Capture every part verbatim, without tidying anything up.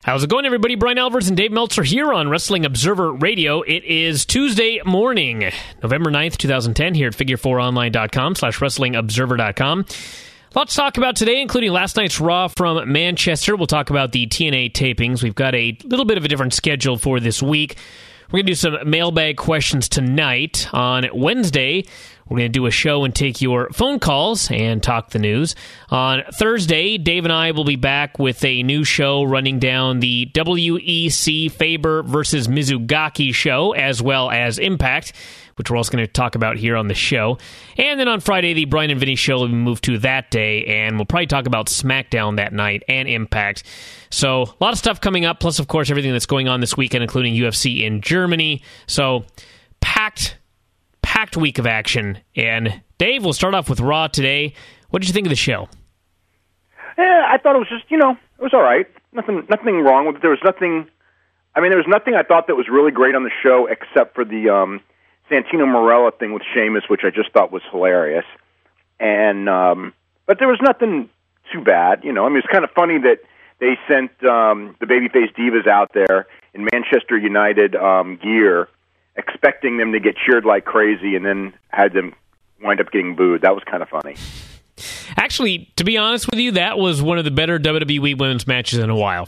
How's it going, everybody? Brian Alvarez and Dave Meltzer here on Wrestling Observer Radio. It is Tuesday morning, November ninth, twenty ten, here at figure four online dot com slash wrestling observer dot com. Lots to talk about today, including last night's Raw from Manchester. We'll talk about the T N A tapings. We've got a little bit of a different schedule for this week. We're going to do some mailbag questions tonight. On Wednesday, we're going to do a show and take your phone calls and talk the news. On Thursday, Dave and I will be back with a new show running down the W E C Faber versus Mizugaki show, as well as Impact, which we're also going to talk about here on the show. And then on Friday, the Brian and Vinny show will be moved to that day, and we'll probably talk about SmackDown that night and Impact. So a lot of stuff coming up, plus, of course, everything that's going on this weekend, including U F C in Germany. So packed, packed week of action. And Dave, we'll start off with Raw today. What did you think of the show? Yeah, I thought it was just, you know, it was all right. Nothing, nothing wrong with it. There was nothing, I mean, there was nothing I thought that was really great on the show except for the um, Santino Marella thing with Sheamus, which I just thought was hilarious. And, um, but there was nothing too bad, you know. I mean, it's kind of funny that they sent um, the Babyface Divas out there in Manchester United um, gear, expecting them to get cheered like crazy, and then had them wind up getting booed. That was kind of funny. Actually, to be honest with you, that was one of the better W W E women's matches in a while.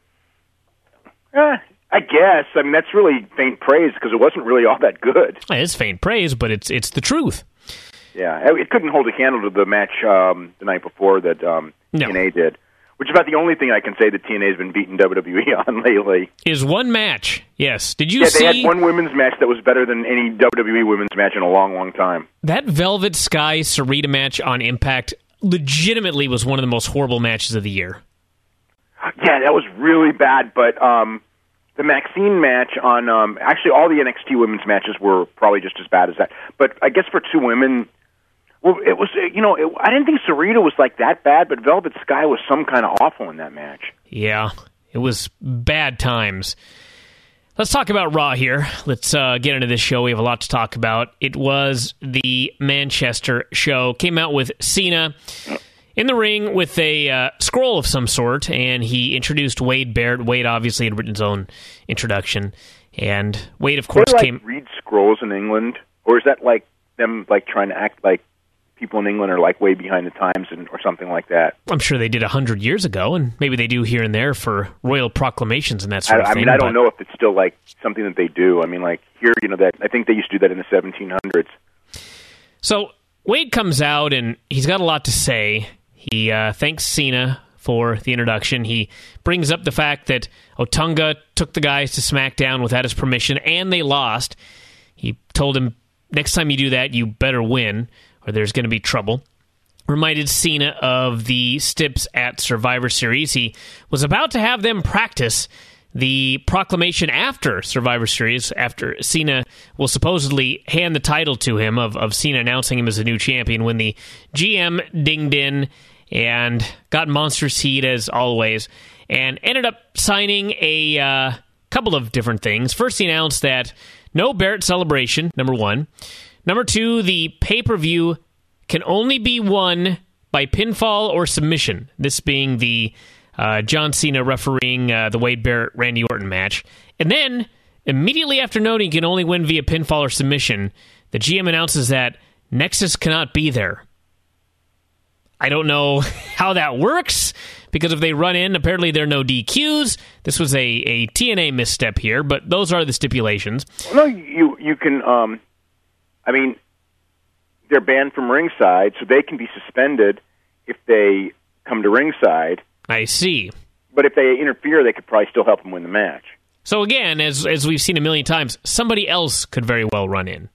Eh, I guess. I mean, that's really faint praise because it wasn't really all that good. It is faint praise, but it's it's the truth. Yeah, it couldn't hold a candle to the match um, the night before that um, no. T N A did. Which is about the only thing I can say that T N A has been beating W W E on lately. Is one match, yes. Did you yeah, see... Yeah, they had one women's match that was better than any W W E women's match in a long, long time. That Velvet Sky Sarita match on Impact legitimately was one of the most horrible matches of the year. Yeah, that was really bad, but um, the Maxine match on... Um, actually, all the N X T women's matches were probably just as bad as that. But I guess for two women... Well, it was, you know, it, I didn't think Sarita was like that bad, but Velvet Sky was some kind of awful in that match. Yeah, it was bad times. Let's talk about Raw here. Let's uh, get into this show. We have a lot to talk about. It was the Manchester show. Came out with Cena in the ring with a uh, scroll of some sort, and he introduced Wade Barrett. Wade obviously had written his own introduction, and Wade, of course, they, like, came... read scrolls in England, or is that like them like trying to act like people in England are like way behind the times and or something like that? I'm sure they did a hundred years ago, and maybe they do here and there for royal proclamations and that sort I, of I thing. mean, I don't but... know if it's still like something that they do. I mean, like here, you know, that I think they used to do that in the seventeen hundreds. So Wade comes out and he's got a lot to say. He uh, thanks Cena for the introduction. He brings up the fact that Otunga took the guys to SmackDown without his permission, and they lost. He told him, next time you do that, you better win, or there's going to be trouble. Reminded Cena of the Stips at Survivor Series. He was about to have them practice the proclamation after Survivor Series, after Cena will supposedly hand the title to him of, of Cena announcing him as a new champion, when the G M dinged in and got monstrous heat as always, and ended up signing a uh, couple of different things. First, he announced that no Barrett celebration, number one. Number two, the pay-per-view can only be won by pinfall or submission, this being the uh, John Cena refereeing uh, the Wade Barrett-Randy Orton match. And then, immediately after noting he can only win via pinfall or submission, the G M announces that Nexus cannot be there. I don't know how that works, because if they run in, apparently there are no D Qs. This was a, a T N A misstep here, but those are the stipulations. Well, no, you, you can... Um I mean, they're banned from ringside, so they can be suspended if they come to ringside. I see. But if they interfere, they could probably still help them win the match. So again, as as we've seen a million times, somebody else could very well run in.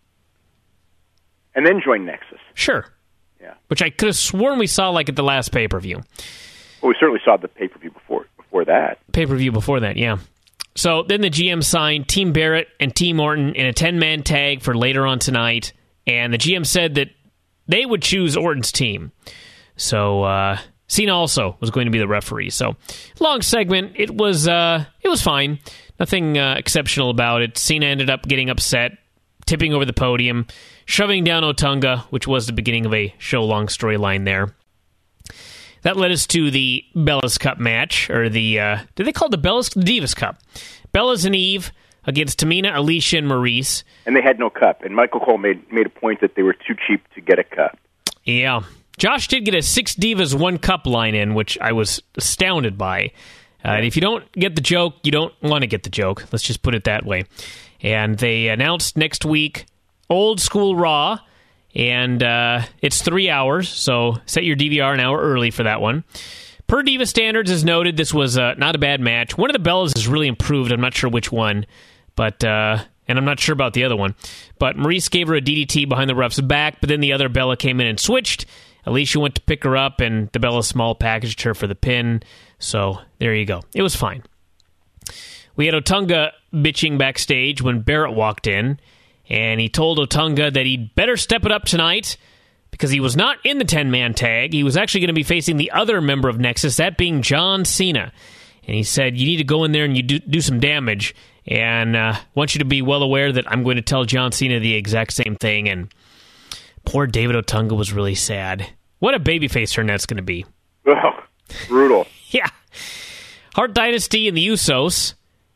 And then join Nexus. Sure. Yeah. Which I could have sworn we saw like at the last pay-per-view. Well, we certainly saw the pay-per-view before before that. Pay-per-view before that, yeah. So then the G M signed Team Barrett and Team Orton in a ten-man tag for later on tonight, and the G M said that they would choose Orton's team. So uh, Cena also was going to be the referee. So long segment. It was uh, it was fine. Nothing uh, exceptional about it. Cena ended up getting upset, tipping over the podium, shoving down Otunga, which was the beginning of a show-long storyline there. That led us to the Bellas Cup match, or the, uh, did they call it the Bellas? The Divas Cup. Bellas and Eve against Tamina, Alicia, and Maurice. And they had no cup, and Michael Cole made made a point that they were too cheap to get a cup. Yeah. Josh did get a six Divas, one cup line in, which I was astounded by. Uh, and if you don't get the joke, you don't want to get the joke. Let's just put it that way. And they announced next week Old School Raw, and uh, it's three hours, so set your D V R an hour early for that one. Per Diva standards, as noted, this was uh, not a bad match. One of the Bellas has really improved. I'm not sure which one, but uh, and I'm not sure about the other one. But Maurice gave her a D D T behind the ref's back, but then the other Bella came in and switched. Alicia went to pick her up, and the Bella Small packaged her for the pin. So there you go. It was fine. We had Otunga bitching backstage when Barrett walked in, and he told Otunga that he'd better step it up tonight because he was not in the ten-man tag. He was actually going to be facing the other member of Nexus, that being John Cena. And he said, you need to go in there and you do, do some damage, and uh, I want you to be well aware that I'm going to tell John Cena the exact same thing. And poor David Otunga was really sad. What a babyface turn that's going to be. Oh, brutal. Yeah. Hart Dynasty and the Usos.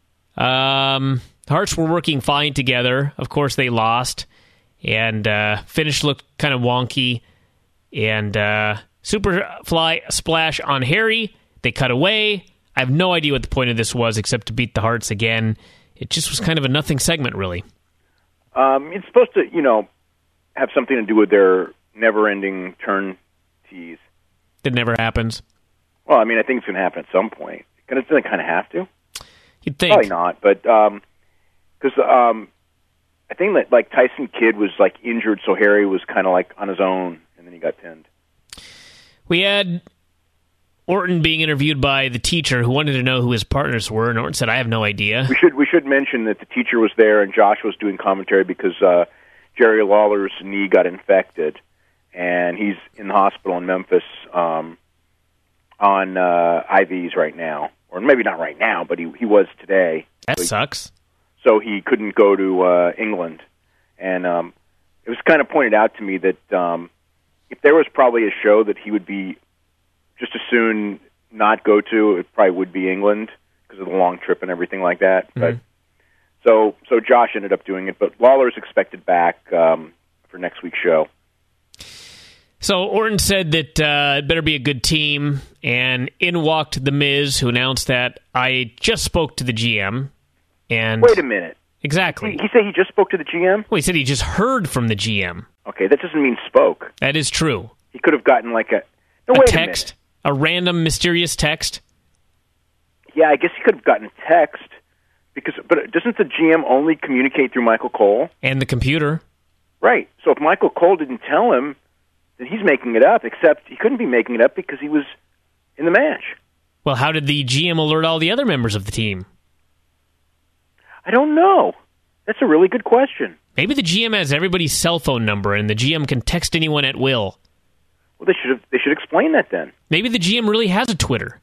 Um, Hearts were working fine together. Of course, they lost. And uh, finish looked kind of wonky. And uh, Superfly splash on Harry. They cut away. I have no idea what the point of this was except to beat the Hearts again. It just was kind of a nothing segment, really. Um, it's supposed to, you know, have something to do with their never-ending turn tease. It never happens. Well, I mean, I think it's going to happen at some point. It's going to kind of have to. You'd think. Probably not, but because um, um, I think that like Tyson Kidd was like injured, so Harry was kind of like on his own, and then he got pinned. We had Orton being interviewed by the teacher, who wanted to know who his partners were, and Orton said, "I have no idea." We should we should mention that the teacher was there, and Josh was doing commentary because uh, Jerry Lawler's knee got infected, and he's in the hospital in Memphis um, on uh, I Vs right now. Or maybe not right now, but he he was today. That so he, sucks. So he couldn't go to uh, England. And um, it was kind of pointed out to me that um, if there was probably a show that he would be just as soon not go to, it probably would be England because of the long trip and everything like that. Mm-hmm. But so so Josh ended up doing it, but Lawler's expected back um, for next week's show. So Orton said that uh, it better be a good team, and in walked The Miz, who announced that I just spoke to the G M. And wait a minute. Exactly. He, he said he just spoke to the G M? Well, he said he just heard from the G M. Okay, that doesn't mean spoke. That is true. He could have gotten like a... No, a wait text? A, a random, mysterious text? Yeah, I guess he could have gotten a text. Because, but doesn't the G M only communicate through Michael Cole? And the computer. Right. So if Michael Cole didn't tell him, then he's making it up, except he couldn't be making it up because he was in the match. Well, how did the G M alert all the other members of the team? I don't know. That's a really good question. Maybe the G M has everybody's cell phone number, and the G M can text anyone at will. Well, they should have, they should explain that then. Maybe the G M really has a Twitter.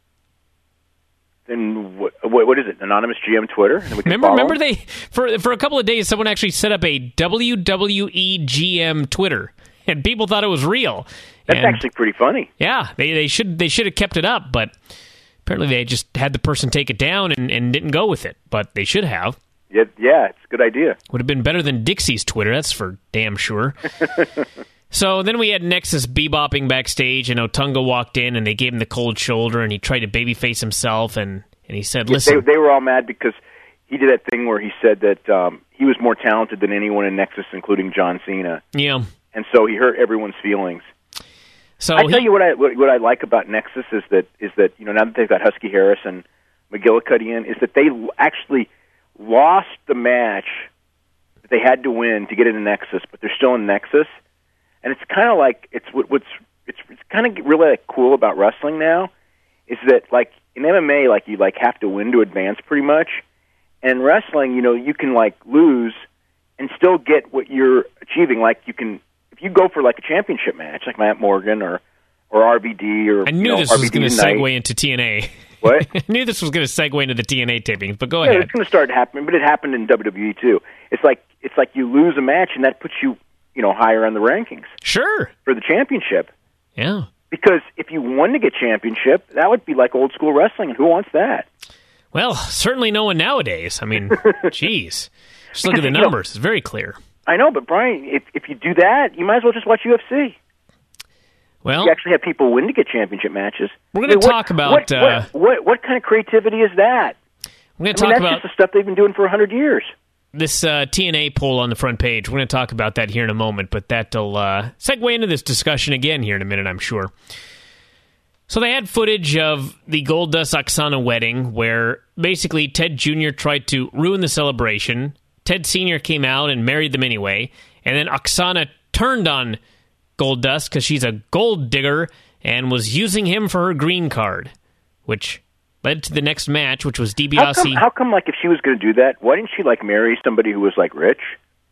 Then what? What is it? Anonymous G M Twitter? And we can remember, follow remember him? they for for a couple of days, someone actually set up a W W E G M Twitter, and people thought it was real. That's and, actually pretty funny. Yeah, they they should they should have kept it up, but apparently they just had the person take it down and, and didn't go with it. But they should have. Yeah, yeah, it's a good idea. Would have been better than Dixie's Twitter, that's for damn sure. So then we had Nexus bebopping backstage, and Otunga walked in, and they gave him the cold shoulder, and he tried to babyface himself, and, and he said, listen. They, they were all mad because he did that thing where he said that um, he was more talented than anyone in Nexus, including John Cena. Yeah. And so he hurt everyone's feelings. So I he, tell you what I what, what I like about Nexus is that is that you know now that they've got Husky Harris and McGillicuddy in, is that they actually lost the match that they had to win to get into Nexus, but they're still in Nexus, and it's kind of like it's what, what's it's it's kind of really like, cool about wrestling now is that like in M M A like you like have to win to advance pretty much, and in wrestling you know you can like lose and still get what you're achieving. Like you can. If you go for like a championship match, like Matt Morgan or, or R B D or I knew you know, this R B D was going to tonight. segue into T N A. What? I knew this was going to segue into the T N A tapings, but go yeah, ahead. It's going to start happening, but it happened in W W E too. It's like it's like you lose a match and that puts you you know higher on the rankings. Sure. For the championship. Yeah. Because if you won to get championship, that would be like old school wrestling, and who wants that? Well, certainly no one nowadays. I mean, geez. Just look at the numbers. It's very clear. I know, but Brian, if if you do that, you might as well just watch U F C. Well, you actually have people win to get championship matches. We're going to I mean, talk what, about... What, uh, what, what, what kind of creativity is that? We're going to I talk mean, that's about... just the stuff they've been doing for one hundred years. This uh, T N A poll on the front page. We're going to talk about that here in a moment, but that'll uh, segue into this discussion again here in a minute, I'm sure. So they had footage of the Goldust Oksana wedding where basically Ted Junior tried to ruin the celebration. Ted Senior came out and married them anyway, and then Oksana turned on Goldust because she's a gold digger and was using him for her green card, which led to the next match, which was DiBiase. How come, how come, like, if she was going to do that, why didn't she, like, marry somebody who was, like, rich?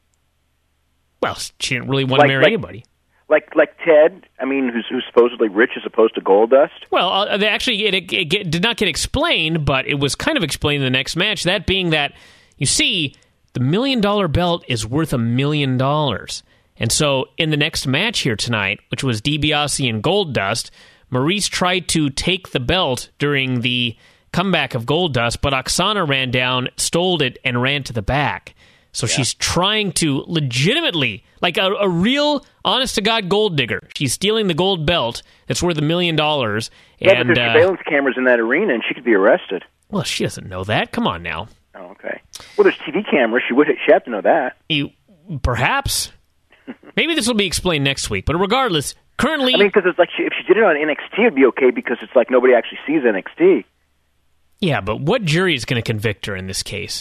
Well, she didn't really want like, to marry like, anybody. Like like Ted, I mean, who's, who's supposedly rich as opposed to Goldust? Well, uh, they actually, it, it, it get, did not get explained, but it was kind of explained in the next match, that being that, you see, the million-dollar belt is worth a million dollars. And so, in the next match here tonight, which was DiBiase and Goldust, Maurice tried to take the belt during the comeback of Goldust, but Oksana ran down, stole it, and ran to the back. So yeah. She's trying to legitimately, like a, a real, honest-to-God gold digger. She's stealing the gold belt that's worth a million dollars. Yeah, and, but there's uh, surveillance cameras in that arena, and she could be arrested. Well, she doesn't know that. Come on now. Oh, okay. Well, there's T V cameras. She would. She have to know that. You, perhaps. Maybe this will be explained next week. But regardless, currently... I mean, because it's like she, if she did it on N X T, it'd be okay because it's like nobody actually sees N X T. Yeah, but what jury is going to convict her in this case?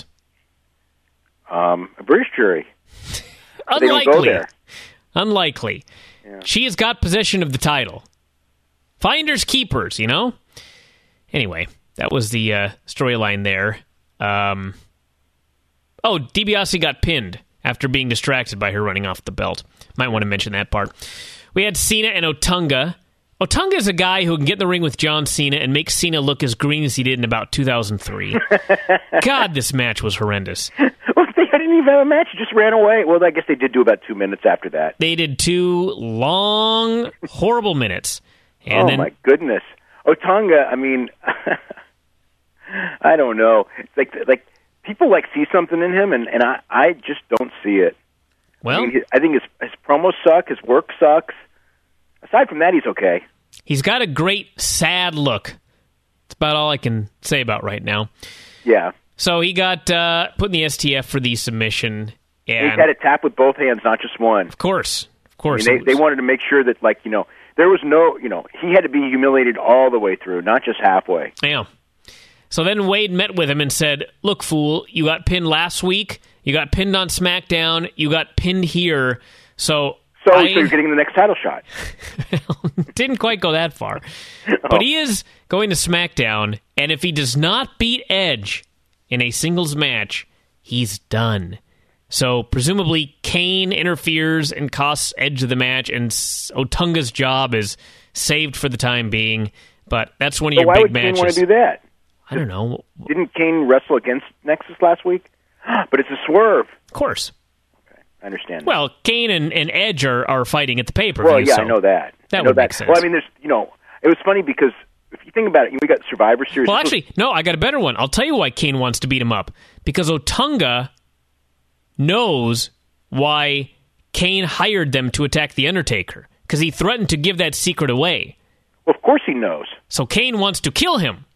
Um, a British jury. Unlikely. They don't go there. Unlikely. Yeah. She has got possession of the title. Finders keepers, you know? Anyway, that was the uh, storyline there. Um, oh, DiBiase got pinned after being distracted by her running off the belt. Might want to mention that part. We had Cena and Otunga. Otunga is a guy who can get in the ring with John Cena and make Cena look as green as he did in about two thousand three. God, this match was horrendous. Well, they didn't even have a match. He just ran away. Well, I guess they did do about two minutes after that. They did two long, horrible minutes. And oh, then, my goodness. Otunga, I mean, I don't know. It's like, like people like see something in him, and, and I, I just don't see it. Well, I, mean, I think his, his promos suck. His work sucks. Aside from that, he's okay. He's got a great, sad look. That's about all I can say about right now. Yeah. So he got uh, put in the S T F for the submission. And he's had it tapped with both hands, not just one. Of course. Of course. I mean, they, they wanted to make sure that, like, you know, there was no, you know, he had to be humiliated all the way through, not just halfway. Yeah. So then Wade met with him and said, look, fool, you got pinned last week. You got pinned on SmackDown. You got pinned here. So... So, I, so you're getting the next title shot. Didn't quite go that far. Oh. But he is going to SmackDown, and if he does not beat Edge in a singles match, he's done. So presumably Kane interferes and costs Edge of the match, and Otunga's job is saved for the time being. But that's one of so your why big would matches. Kane want to do that? I don't know. Didn't Kane wrestle against Nexus last week? But it's a swerve. Of course. I understand. That. Well, Kane and, and Edge are, are fighting at the pay-per-view. Well, yeah, so I know that. That I know would that. make sense. Well, I mean, there's, you know, it was funny because if you think about it, we got Survivor Series. Well, actually, no, I got a better one. I'll tell you why Kane wants to beat him up. Because Otunga knows why Kane hired them to attack The Undertaker. Because he threatened to give that secret away. Well, of course he knows. So Kane wants to kill him.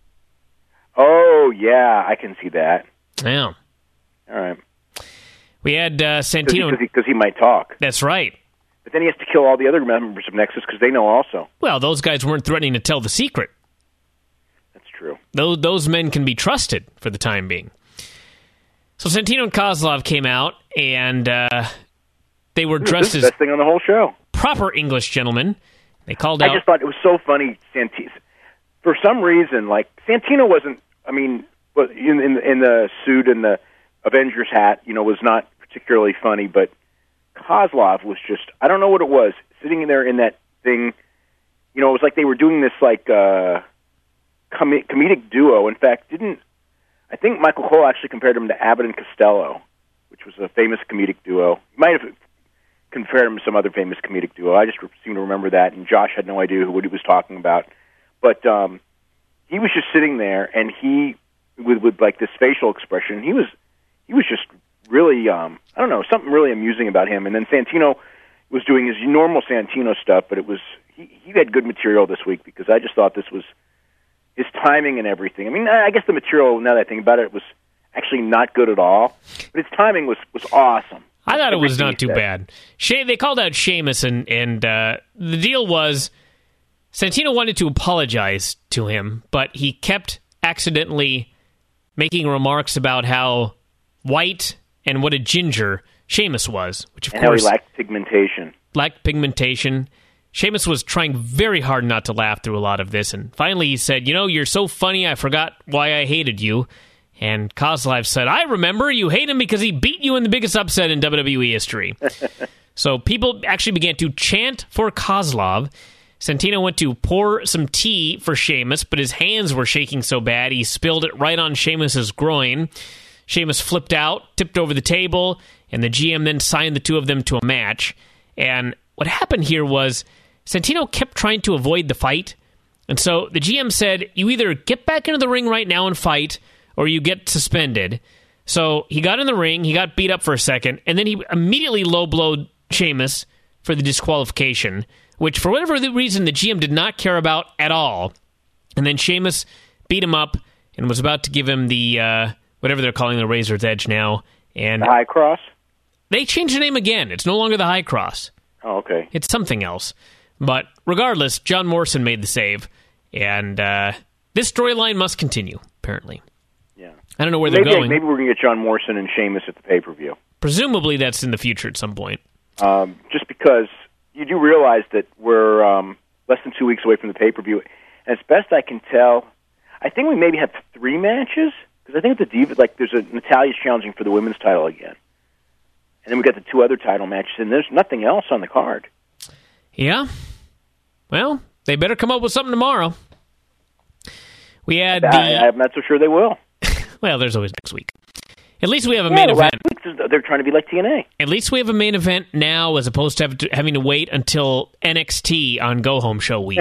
Oh, yeah, I can see that. Yeah. All right. We had uh, Santino... Because he, he, he might talk. That's right. But then he has to kill all the other members of Nexus because they know also. Well, those guys weren't threatening to tell the secret. That's true. Those, those men can be trusted for the time being. So Santino and Kozlov came out, and uh, they were dressed this is as the best thing on the whole show. Proper English gentlemen. They called I out... just thought it was so funny, Santino. For some reason, like, Santino wasn't, I mean, in, in, in the suit and the Avengers hat, you know, was not particularly funny, but Kozlov was just, I don't know what it was, sitting in there in that thing, you know, it was like they were doing this, like, uh, com- comedic duo. In fact, didn't, I think Michael Cole actually compared him to Abbott and Costello, which was a famous comedic duo. He might have compared him to some other famous comedic duo. I just seem to remember that, and Josh had no idea what he was talking about. But um, he was just sitting there, and he, with, with like this facial expression, he was he was just really, um, I don't know, something really amusing about him. And then Santino was doing his normal Santino stuff, but it was he, he had good material this week because I just thought this was his timing and everything. I mean, I guess the material, now that I think about it, was actually not good at all, but his timing was, was awesome. I thought it was Everything not he too said. bad. She, they called out Sheamus, and, and uh, the deal was Santino wanted to apologize to him, but he kept accidentally making remarks about how white and what a ginger Sheamus was, which of And how course he lacked pigmentation. lacked pigmentation. Sheamus was trying very hard not to laugh through a lot of this, and finally he said, you know, you're so funny, I forgot why I hated you. And Kozlov said, I remember, you hate him because he beat you in the biggest upset in W W E history. So people actually began to chant for Kozlov. Santino went to pour some tea for Sheamus, but his hands were shaking so bad he spilled it right on Sheamus's groin. Sheamus flipped out, tipped over the table, and the G M then signed the two of them to a match. And what happened here was Santino kept trying to avoid the fight. And so the G M said, you either get back into the ring right now and fight, or you get suspended. So he got in the ring, he got beat up for a second, and then he immediately low-blowed Sheamus for the disqualification, which for whatever the reason the G M did not care about at all. And then Sheamus beat him up and was about to give him the, uh, whatever they're calling the Razor's Edge now. And The High Cross? they changed the name again. It's no longer the High Cross. Oh, okay. It's something else. But regardless, John Morrison made the save, and uh, this storyline must continue, apparently. Yeah. I don't know where maybe, they're going. Maybe we're going to get John Morrison and Sheamus at the pay-per-view. Presumably that's in the future at some point. Um, just because you do realize that we're um, less than two weeks away from the pay-per-view. And as best I can tell, I think we maybe have three matches. Because I think the Diva, like, there's a Natalia's challenging for the women's title again. And then we got the two other title matches, and there's nothing else on the card. Yeah. Well, they better come up with something tomorrow. We had the... I, I'm not so sure they will. Well, there's always next week. At least we have a Yeah, main the event. last week, they're trying to be like T N A. At least we have a main event now as opposed to, have to having to wait until N X T on Go Home Show week.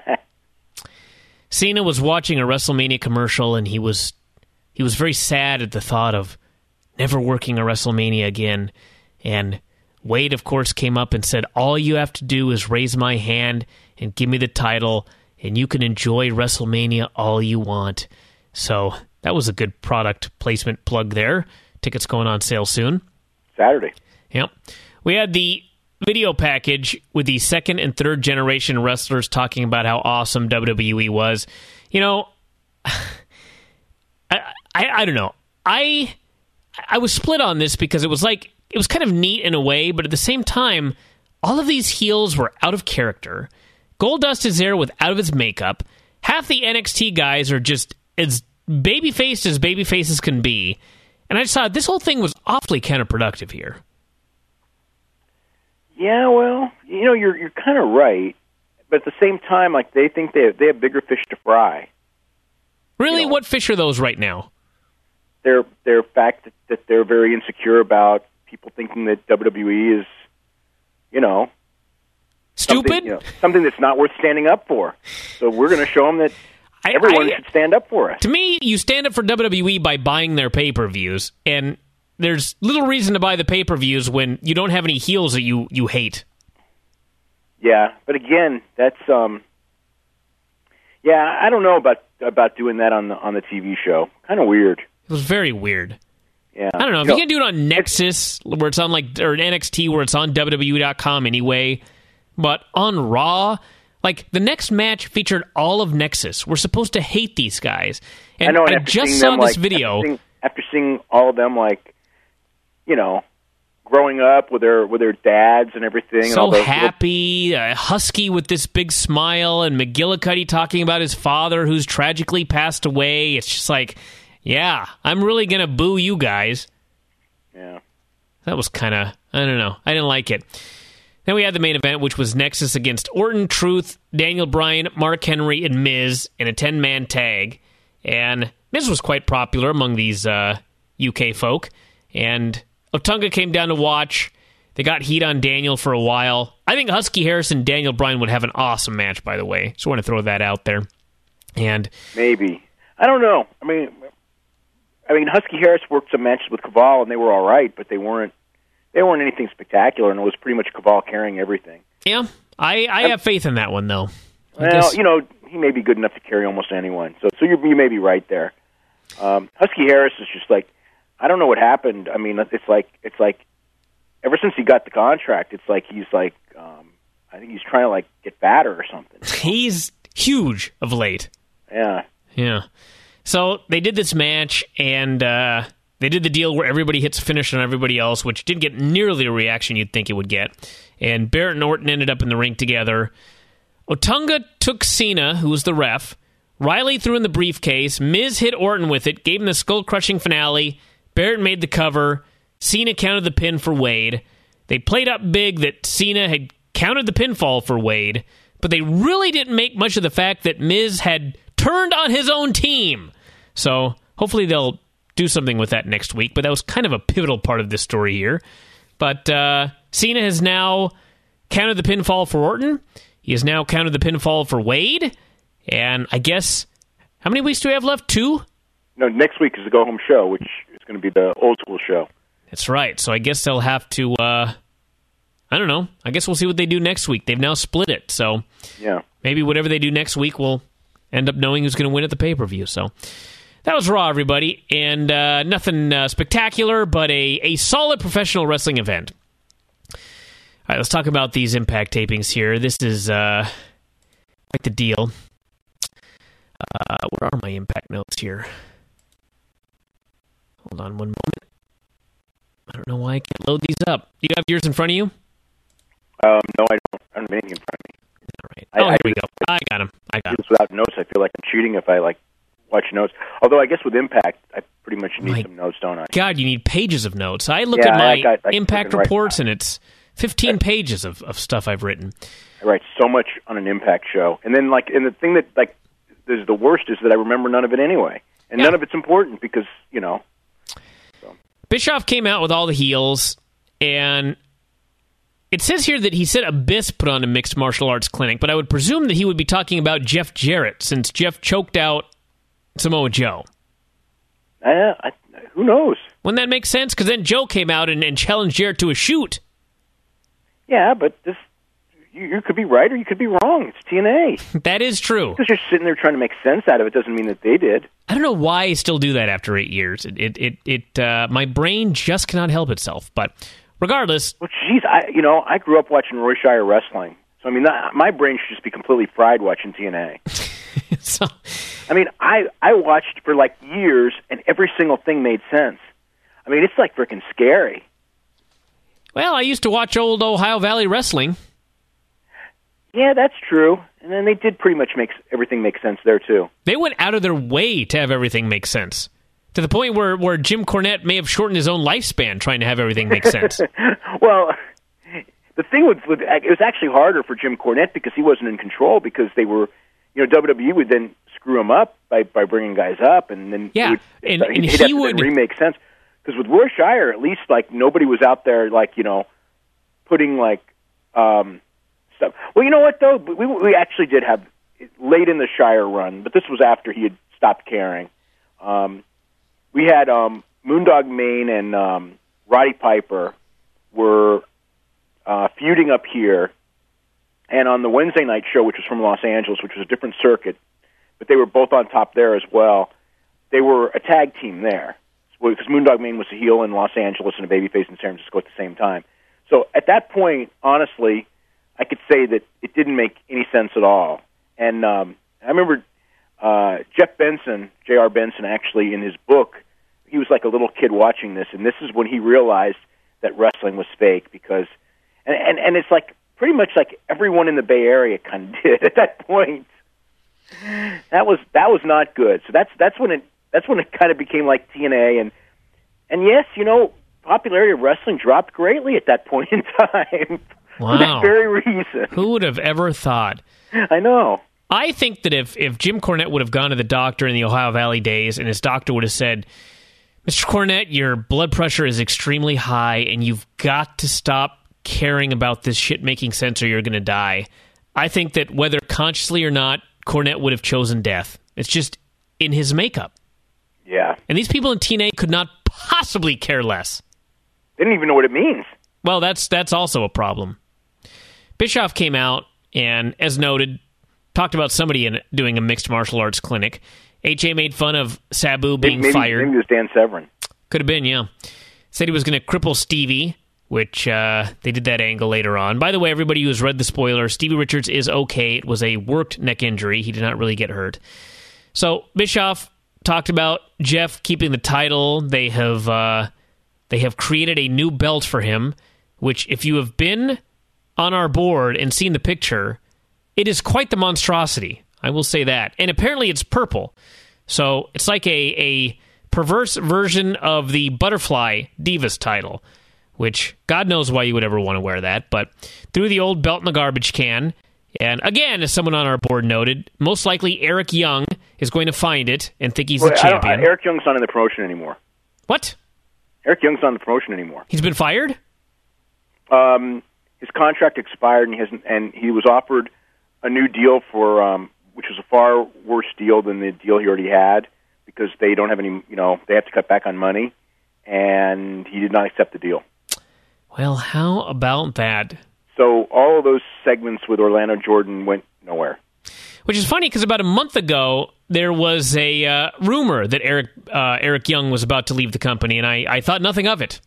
Cena was watching a WrestleMania commercial, and he was he was very sad at the thought of never working a WrestleMania again. And Wade, of course, came up and said, all you have to do is raise my hand and give me the title, and you can enjoy WrestleMania all you want. So that was a good product placement plug there. Tickets going on sale soon. Saturday. Yep. We had the video package with the second and third generation wrestlers talking about how awesome W W E was. You know, I, I, I don't know. I I was split on this because it was like, it was kind of neat in a way, but at the same time, all of these heels were out of character. Goldust is there without of his makeup. Half the N X T guys are just as baby-faced as baby-faces can be. And I just thought this whole thing was awfully counterproductive here. Yeah, well, you know, you're you're kind of right, but at the same time, like they think they have, they have bigger fish to fry. Really, You know, what fish are those right now? Their their fact that, that they're very insecure about people thinking that W W E is, you know, Stupid? something, you know, something that's not worth standing up for. So we're going to show them that I, everyone I, should stand up for us. To me, you stand up for W W E by buying their pay-per-views, and there's little reason to buy the pay-per-views when you don't have any heels that you, you hate. Yeah, but again, that's um, yeah, I don't know about about doing that on the on the T V show. Kind of weird. It was very weird. Yeah, I don't know. If you you can do it on Nexus, where it's on, like, or N X T, where it's on W W E dot com anyway, but on Raw, like, the next match featured all of Nexus. We're supposed to hate these guys. And I know. And I after just seeing saw them, this like, video. After seeing, after seeing all of them, like, you know, growing up with their with their dads and everything, and So all those happy, uh, husky with this big smile, and McGillicuddy talking about his father who's tragically passed away. It's just like, yeah, I'm really going to boo you guys. Little, yeah. That was kind of, I don't know. I didn't like it. Then we had the main event, which was Nexus against Orton, Truth, Daniel Bryan, Mark Henry, and Miz in a ten-man tag. And Miz was quite popular among these uh, U K folk. And Otunga came down to watch. They got heat on Daniel for a while. I think Husky Harris and Daniel Bryan would have an awesome match, by the way. Just want to throw that out there. And maybe. I don't know. I mean, I mean, Husky Harris worked some matches with Caval, and they were all right, but they weren't they weren't anything spectacular, and it was pretty much Caval carrying everything. Yeah, I, I have faith in that one, though. I well, guess. you know, he may be good enough to carry almost anyone, so so you, you may be right there. Um, Husky Harris is just like, I don't know what happened. I mean, it's like it's like ever since he got the contract, it's like he's like, um, I think he's trying to like get fatter or something. He's huge of late. Yeah. Yeah. So they did this match, and uh, they did the deal where everybody hits a finish on everybody else, which didn't get nearly the reaction you'd think it would get. And Barrett and Orton ended up in the ring together. Otunga took Cena, who was the ref. Riley threw in the briefcase. Miz hit Orton with it, gave him the skull-crushing finale. Barrett made the cover. Cena counted the pin for Wade. They played up big that Cena had counted the pinfall for Wade, but they really didn't make much of the fact that Miz had turned on his own team. So hopefully they'll do something with that next week, but that was kind of a pivotal part of this story here. But uh, Cena has now counted the pinfall for Orton. He has now counted the pinfall for Wade. And I guess, how many weeks do we have left? Two? No, next week is the go-home show, which is going to be the old-school show. That's right. So I guess they'll have to, uh, I don't know. I guess we'll see what they do next week. They've now split it. So yeah, maybe whatever they do next week will end up knowing who's going to win at the pay-per-view. So that was Raw, everybody. And uh, nothing uh, spectacular, but a, a solid professional wrestling event. All right, let's talk about these Impact tapings here. This is uh, quite the deal. Uh, where are my Impact notes here? Hold on one moment. I don't know why I can't load these up. Do you have yours in front of you? Um, no, I don't. I don't have anything in front of me. All right. Oh, I, here we go. I got him. I got him. Without notes, I feel like I'm cheating if I like watch notes. Although I guess with Impact, I pretty much need my some notes, don't I? God, you need pages of notes. I look yeah, at my I got, I Impact right reports, now. and it's fifteen pages of, of stuff I've written. I write so much on an Impact show, and then like, and the thing that like is the worst is that I remember none of it anyway, and yeah. none of it's important because you know. So. Bischoff came out with all the heels, and it says here that he said Abyss put on a mixed martial arts clinic, but I would presume that he would be talking about Jeff Jarrett, since Jeff choked out Samoa Joe. Uh, I, who knows? Wouldn't that make sense? Because then Joe came out and, and challenged Jarrett to a shoot. Yeah, but this you, you could be right or you could be wrong. It's T N A. That is true. Because you're sitting there trying to make sense out of it doesn't mean that they did. I don't know why I still do that after eight years. It, it, it, it uh, my brain just cannot help itself. But regardless, well, geez, I you know I grew up watching Roy Shire wrestling, so I mean that, my brain should just be completely fried watching T N A. so, I mean, I I watched for like years, and every single thing made sense. I mean, it's like freaking scary. Well, I used to watch old Ohio Valley Wrestling. Yeah, that's true. And then they did pretty much make everything make sense there, too. They went out of their way to have everything make sense. To the point where, where Jim Cornette may have shortened his own lifespan trying to have everything make sense. Well, the thing with, with it was actually harder for Jim Cornette because he wasn't in control because they were, you know, W W E would then screw him up by, by bringing guys up, and then yeah, would, and, he'd, and he'd he have to would remake sense. Because with Roy Shire, at least like nobody was out there like you know putting like um, stuff. Well, you know what though, we we actually did have late in the Shire run, but this was after he had stopped caring. Um, we had um, Moondog Mayne and um, Roddy Piper were uh, feuding up here, and on the Wednesday night show, which was from Los Angeles, which was a different circuit, but they were both on top there as well. They were a tag team there. Because Moondog Mayne was a heel in Los Angeles and a babyface in San Francisco at the same time. So at that point, honestly, I could say that it didn't make any sense at all. And um, I remember uh, Jeff Benson, J R Benson, actually, in his book, he was like a little kid watching this, and this is when he realized that wrestling was fake. Because, and, and, and it's like pretty much like everyone in the Bay Area kind of did at that point. That was that was not good. So that's that's when it. That's when it kind of became like T N A, and and yes, you know, popularity of wrestling dropped greatly at that point in time. Wow. For that very reason. Who would have ever thought? I know. I think that if, if Jim Cornette would have gone to the doctor in the Ohio Valley days, and his doctor would have said, Mister Cornette, your blood pressure is extremely high, and you've got to stop caring about this shit making sense or you're going to die. I think that whether consciously or not, Cornette would have chosen death. It's just in his makeup. Yeah. And these people in T N A could not possibly care less. They didn't even know what it means. Well, that's that's also a problem. Bischoff came out and, as noted, talked about somebody in doing a mixed martial arts clinic. H A made fun of Sabu being maybe, fired. Maybe it was Dan Severn. Could have been, yeah. Said he was going to cripple Stevie, which uh, they did that angle later on. By the way, everybody who has read the spoiler, Stevie Richards is okay. It was a worked neck injury. He did not really get hurt. So Bischoff talked about Jeff keeping the title. They have uh, they have created a new belt for him, which if you have been on our board and seen the picture, it is quite the monstrosity. I will say that. And apparently it's purple. So it's like a, a perverse version of the Butterfly Divas title, which God knows why you would ever want to wear that. But threw the old belt in the garbage can. And again, as someone on our board noted, most likely Eric Young is going to find it and think he's well, the I don't- champion. I, Eric Young's not in the promotion anymore. What? Eric Young's not in the promotion anymore. He's been fired? Um, his contract expired, and he hasn't. And he was offered a new deal for, um, which was a far worse deal than the deal he already had, because they don't have any. You know, they have to cut back on money, and he did not accept the deal. Well, how about that? So all of those segments with Orlando Jordan went nowhere. Which is funny because about a month ago, there was a uh, rumor that Eric uh, Eric Young was about to leave the company, and I, I thought nothing of it.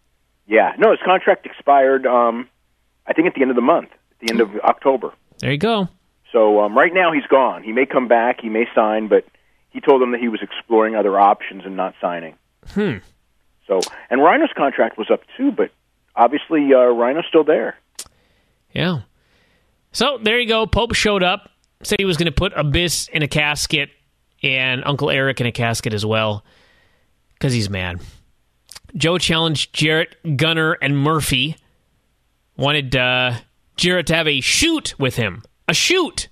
Yeah, no, his contract expired, um, I think, at the end of the month, at the end of October. There you go. So um, right now he's gone. He may come back, he may sign, but he told them that he was exploring other options and not signing. Hmm. So, and Rhino's contract was up too, but obviously uh, Rhino's still there. Yeah. So there you go. Pope showed up, said he was going to put Abyss in a casket and Uncle Eric in a casket as well, because he's mad. Joe challenged Jarrett, Gunner, and Murphy. Wanted uh, Jarrett to have a shoot with him. A shoot!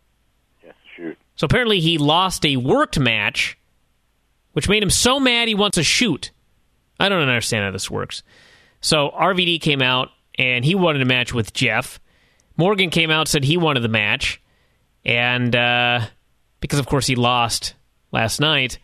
Yes, shoot. So apparently he lost a worked match, which made him so mad he wants a shoot. I don't understand how this works. So R V D came out, and he wanted a match with Jeff. Morgan came out, said he wanted the match. And uh, because, of course, he lost last night.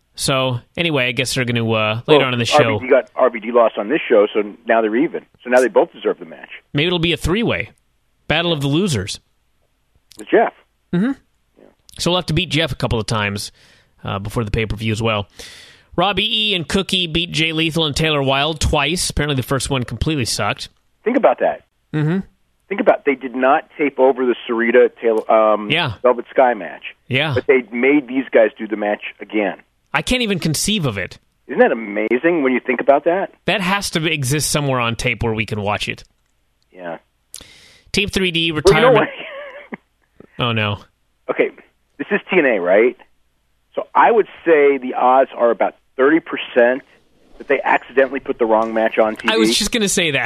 So, anyway, I guess they're going to, uh, later well, on in the show... R V D got R V D lost on this show, so now they're even. So now they both deserve the match. Maybe it'll be a three-way. Battle of the losers. With Jeff. Mm-hmm. Yeah. So we'll have to beat Jeff a couple of times uh, before the pay-per-view as well. Robbie E. and Cookie beat Jay Lethal and Taylor Wilde twice. Apparently the first one completely sucked. Think about that. Mm-hmm. Think about they did not tape over the Sarita Taylor, um, yeah. Velvet Sky match. Yeah. But they made these guys do the match again. I can't even conceive of it. Isn't that amazing when you think about that? That has to exist somewhere on tape where we can watch it. Yeah. Team three D retirement. Well, you know oh, no. Okay, this is T N A, right? So I would say the odds are about thirty percent that they accidentally put the wrong match on T V. I was just going to say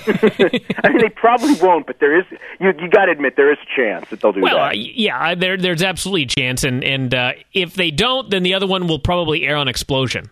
that. I mean, they probably won't, but there is, you, you got to admit, there is a chance that they'll do well, that. Well, uh, yeah, there, there's absolutely a chance, and, and uh, if they don't, then the other one will probably air on Explosion.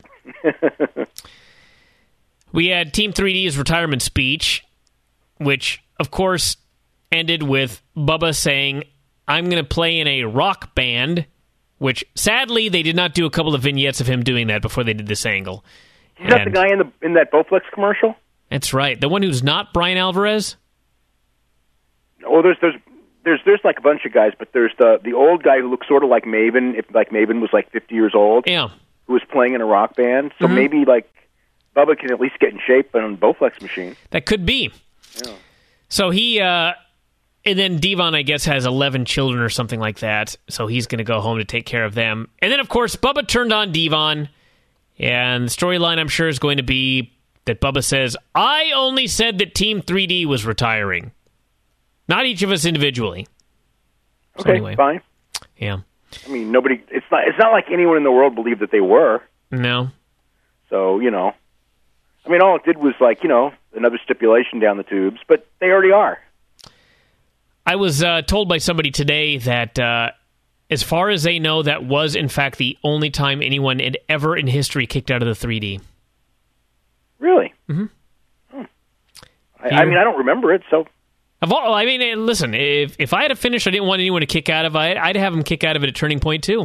We had Team three D's retirement speech, which, of course, ended with Bubba saying, I'm going to play in a rock band, which, sadly, they did not do a couple of vignettes of him doing that before they did this angle. Is that the guy in the in that Bowflex commercial? That's right. The one who's not Brian Alvarez? Oh, there's there's there's there's like a bunch of guys, but there's the the old guy who looks sort of like Maven, if like Maven was like fifty years old. Yeah. Who was playing in a rock band. So Mm-hmm. maybe like Bubba can at least get in shape on a Bowflex machine. That could be. Yeah. So he, uh, and then Devon, I guess, has eleven children or something like that. So he's going to go home to take care of them. And then, of course, Bubba turned on Devon. And the storyline, I'm sure, is going to be that Bubba says, I only said that Team three D was retiring. Not each of us individually. So Okay, anyway. fine. Yeah. I mean, nobody. It's not. It's not like anyone in the world believed that they were. No. So you know, I mean, all it did was like you know another stipulation down the tubes, but they already are. I was uh, told by somebody today that, uh, as far as they know, that was in fact the only time anyone had ever in history kicked out of the three D. Really? Mm-hmm. Hmm. I, I mean, I don't remember it, so... Of all, I mean, listen, if if I had a finish I didn't want anyone to kick out of, I'd, I'd have him kick out of it at Turning Point, too.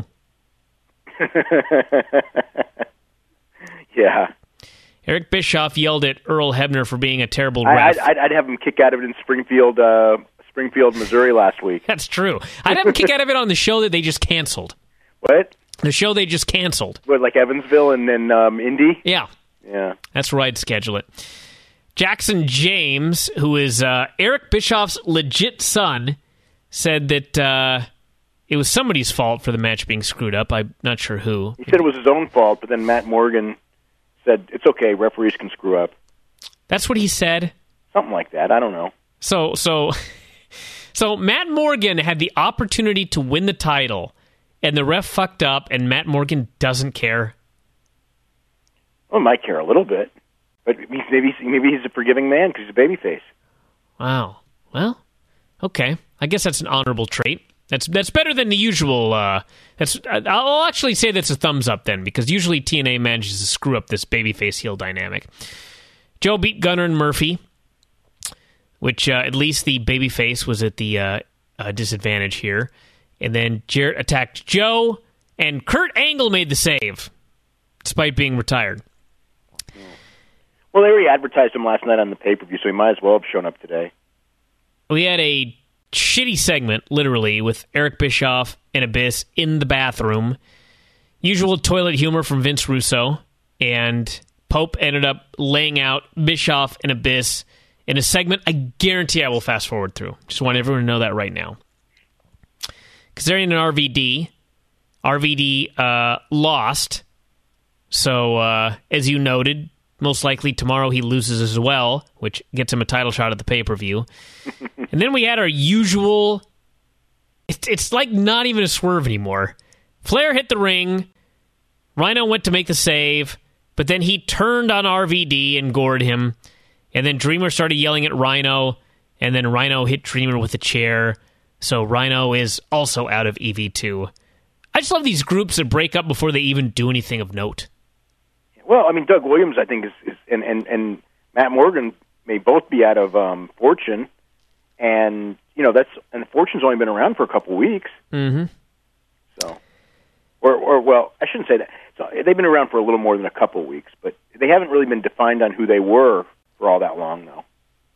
Yeah. Eric Bischoff yelled at Earl Hebner for being a terrible I, ref. I'd, I'd have him kick out of it in Springfield, uh, Springfield, Missouri last week. That's true. I'd have him kick out of it on the show that they just canceled. What? The show they just canceled. What, like Evansville and then um, Indy? Yeah. Yeah. That's where I'd schedule it. Jackson James, who is uh, Eric Bischoff's legit son, said that uh, it was somebody's fault for the match being screwed up. I'm not sure who. He said it was his own fault, but then Matt Morgan said, it's okay, referees can screw up. That's what he said? Something like that. I don't know. So, so, so Matt Morgan had the opportunity to win the title, and the ref fucked up, and Matt Morgan doesn't care? Well, he might care a little bit. But maybe maybe he's a forgiving man because he's a babyface. Wow. Well, okay. I guess that's an honorable trait. That's that's better than the usual. Uh, that's I'll actually say that's a thumbs up then, because usually T N A manages to screw up this babyface heel dynamic. Joe beat Gunner and Murphy, which uh, at least the babyface was at the uh, uh, disadvantage here. And then Jarrett attacked Joe, and Kurt Angle made the save, despite being retired. Well, they already advertised him last night on the pay-per-view, so he might as well have shown up today. We had a shitty segment, literally, with Eric Bischoff and Abyss in the bathroom. Usual toilet humor from Vince Russo, and Pope ended up laying out Bischoff and Abyss in a segment I guarantee I will fast forward through. Just want everyone to know that right now. Because they're in an R V D. R V D uh, lost. So, uh, as you noted, most likely tomorrow he loses as well, which gets him a title shot at the pay-per-view. And then we had our usual... It's, it's like not even a swerve anymore. Flair hit the ring. Rhino went to make the save, but then he turned on R V D and gored him. And then Dreamer started yelling at Rhino, and then Rhino hit Dreamer with a chair. So Rhino is also out of E V two. I just love these groups that break up before they even do anything of note. Well, I mean, Doug Williams, I think, is, is and, and, and Matt Morgan may both be out of um, Fortune, and you know that's and Fortune's only been around for a couple weeks. Mm-hmm. So, or, or well, I shouldn't say that. So they've been around for a little more than a couple weeks, but they haven't really been defined on who they were for all that long, though.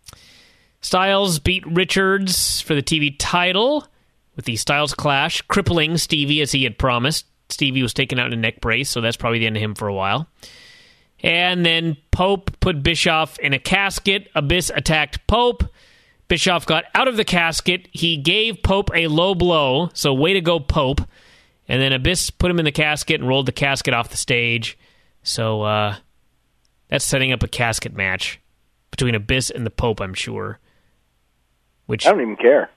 Styles beat Richards for the T V title with the Styles Clash, crippling Stevie as he had promised. Stevie was taken out in a neck brace, so that's probably the end of him for a while. And then Pope put Bischoff in a casket. Abyss attacked Pope. Bischoff got out of the casket. He gave Pope a low blow, so way to go, Pope. And then Abyss put him in the casket and rolled the casket off the stage. So uh, that's setting up a casket match between Abyss and the Pope, I'm sure. Which I don't even care.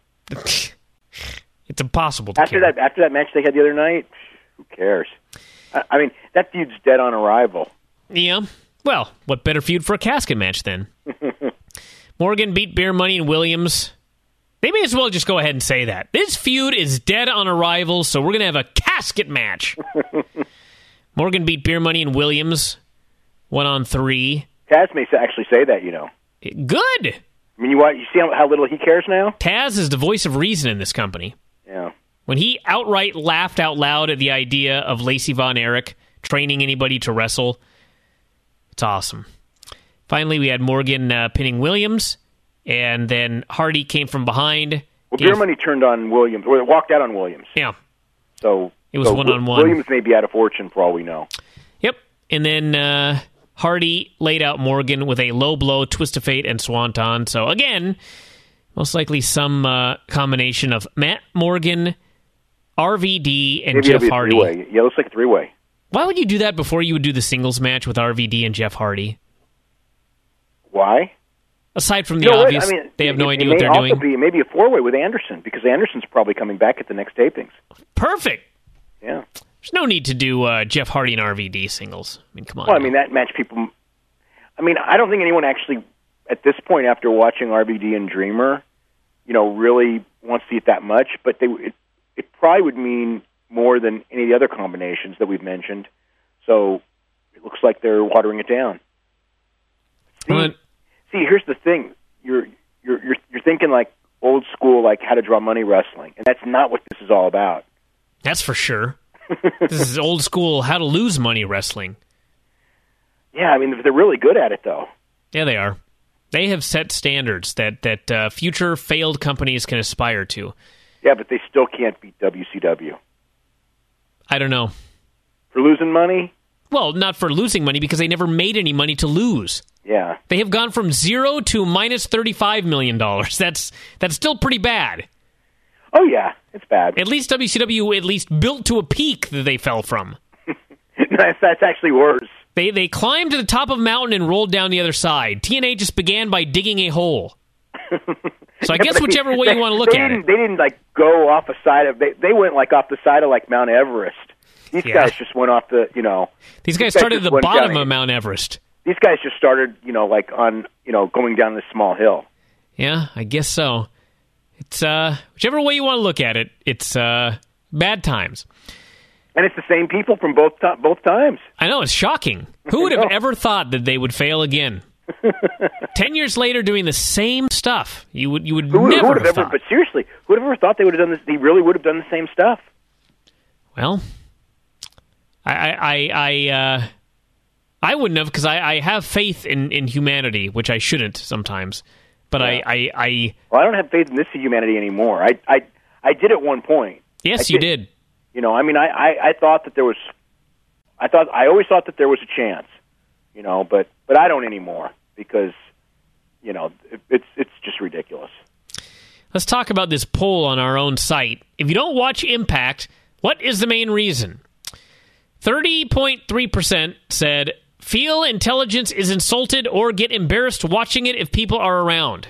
It's impossible to after care. that after that match they had the other night. Who cares? I, I mean, that feud's dead on arrival. Yeah. Well, what better feud for a casket match then? Morgan beat Beer Money and Williams. They may as well just go ahead and say that. This feud is dead on arrival, so we're going to have a casket match. Morgan beat Beer Money and Williams. One on three. Taz may actually say that, you know. Good. I mean, you, watch, you see how, how little he cares now? Taz is the voice of reason in this company. Yeah. When he outright laughed out loud at the idea of Lacey Von Erich training anybody to wrestle, it's awesome. Finally, we had Morgan uh, pinning Williams, and then Hardy came from behind. Well, gave... Beer Money turned on Williams, or walked out on Williams. Yeah. So it was so one-on-one. Williams may be out of Fortune for all we know. Yep. And then uh, Hardy laid out Morgan with a low blow, twist of fate, and swanton. So again, most likely some uh, combination of Matt Morgan, R V D, and Maybe Jeff it'll be a Hardy. three-way. Yeah, it looks like a three-way. Why would you do that before you would do the singles match with R V D and Jeff Hardy? Why? Aside from the you know obvious, I mean, they have no it, idea it what may they're also doing. Be maybe a four-way with Anderson, because Anderson's probably coming back at the next tapings. Perfect. Yeah. There's no need to do uh, Jeff Hardy and R V D singles. I mean, come on. Well, now. I mean, that match people... I mean, I don't think anyone actually, at this point, after watching R V D and Dreamer, you know, really wants to see it that much, but they it, it probably would mean more than any of the other combinations that we've mentioned. So it looks like they're watering it down. See, Well, see here's the thing. you're you're you're you're thinking like old school, like how to draw money wrestling, and that's not what this is all about. That's for sure. This is old school how to lose money wrestling. Yeah, I mean they're really good at it though. Yeah, they are. They have set standards that that uh, future failed companies can aspire to. Yeah, but they still can't beat W C W. I don't know. For losing money? Well, not for losing money, because they never made any money to lose. Yeah. They have gone from zero to minus thirty-five million dollars. That's that's still pretty bad. Oh, yeah. It's bad. At least W C W at least built to a peak that they fell from. that's, that's actually worse. They they climbed to the top of a mountain and rolled down the other side. T N A just began by digging a hole. So I guess whichever way they, you want to look they at didn't, it. They didn't, like, go off a side of... They, they went, like, off the side of, like, Mount Everest. These Yeah. guys just went off the, you know... These guys these started guys at the just went bottom down- of Mount Everest. These guys just started, you know, like, on, you know, going down this small hill. Yeah, I guess so. It's, uh... Whichever way you want to look at it, it's, uh... bad times. And it's the same people from both to- both times. I know, it's shocking. Who would have ever thought that they would fail again? Ten years later, doing the same stuff, you would you would Who, never who would have have ever? thought. But seriously, who would have ever thought they would have done this? They really would have done the same stuff. Well, I I I I, uh, I wouldn't have, because I, I have faith in, in humanity, which I shouldn't sometimes. But Yeah. I, I I Well, I don't have faith in this humanity anymore. I I I did at one point. yes, I you did. You know, I mean, I, I, I thought that there was, I thought I always thought that there was a chance, you know, but, but I don't anymore because, you know, it, it's it's just ridiculous. Let's talk about this poll on our own site. If you don't watch Impact, what is the main reason? thirty point three percent said, feel intelligence is insulted or get embarrassed watching it if people are around.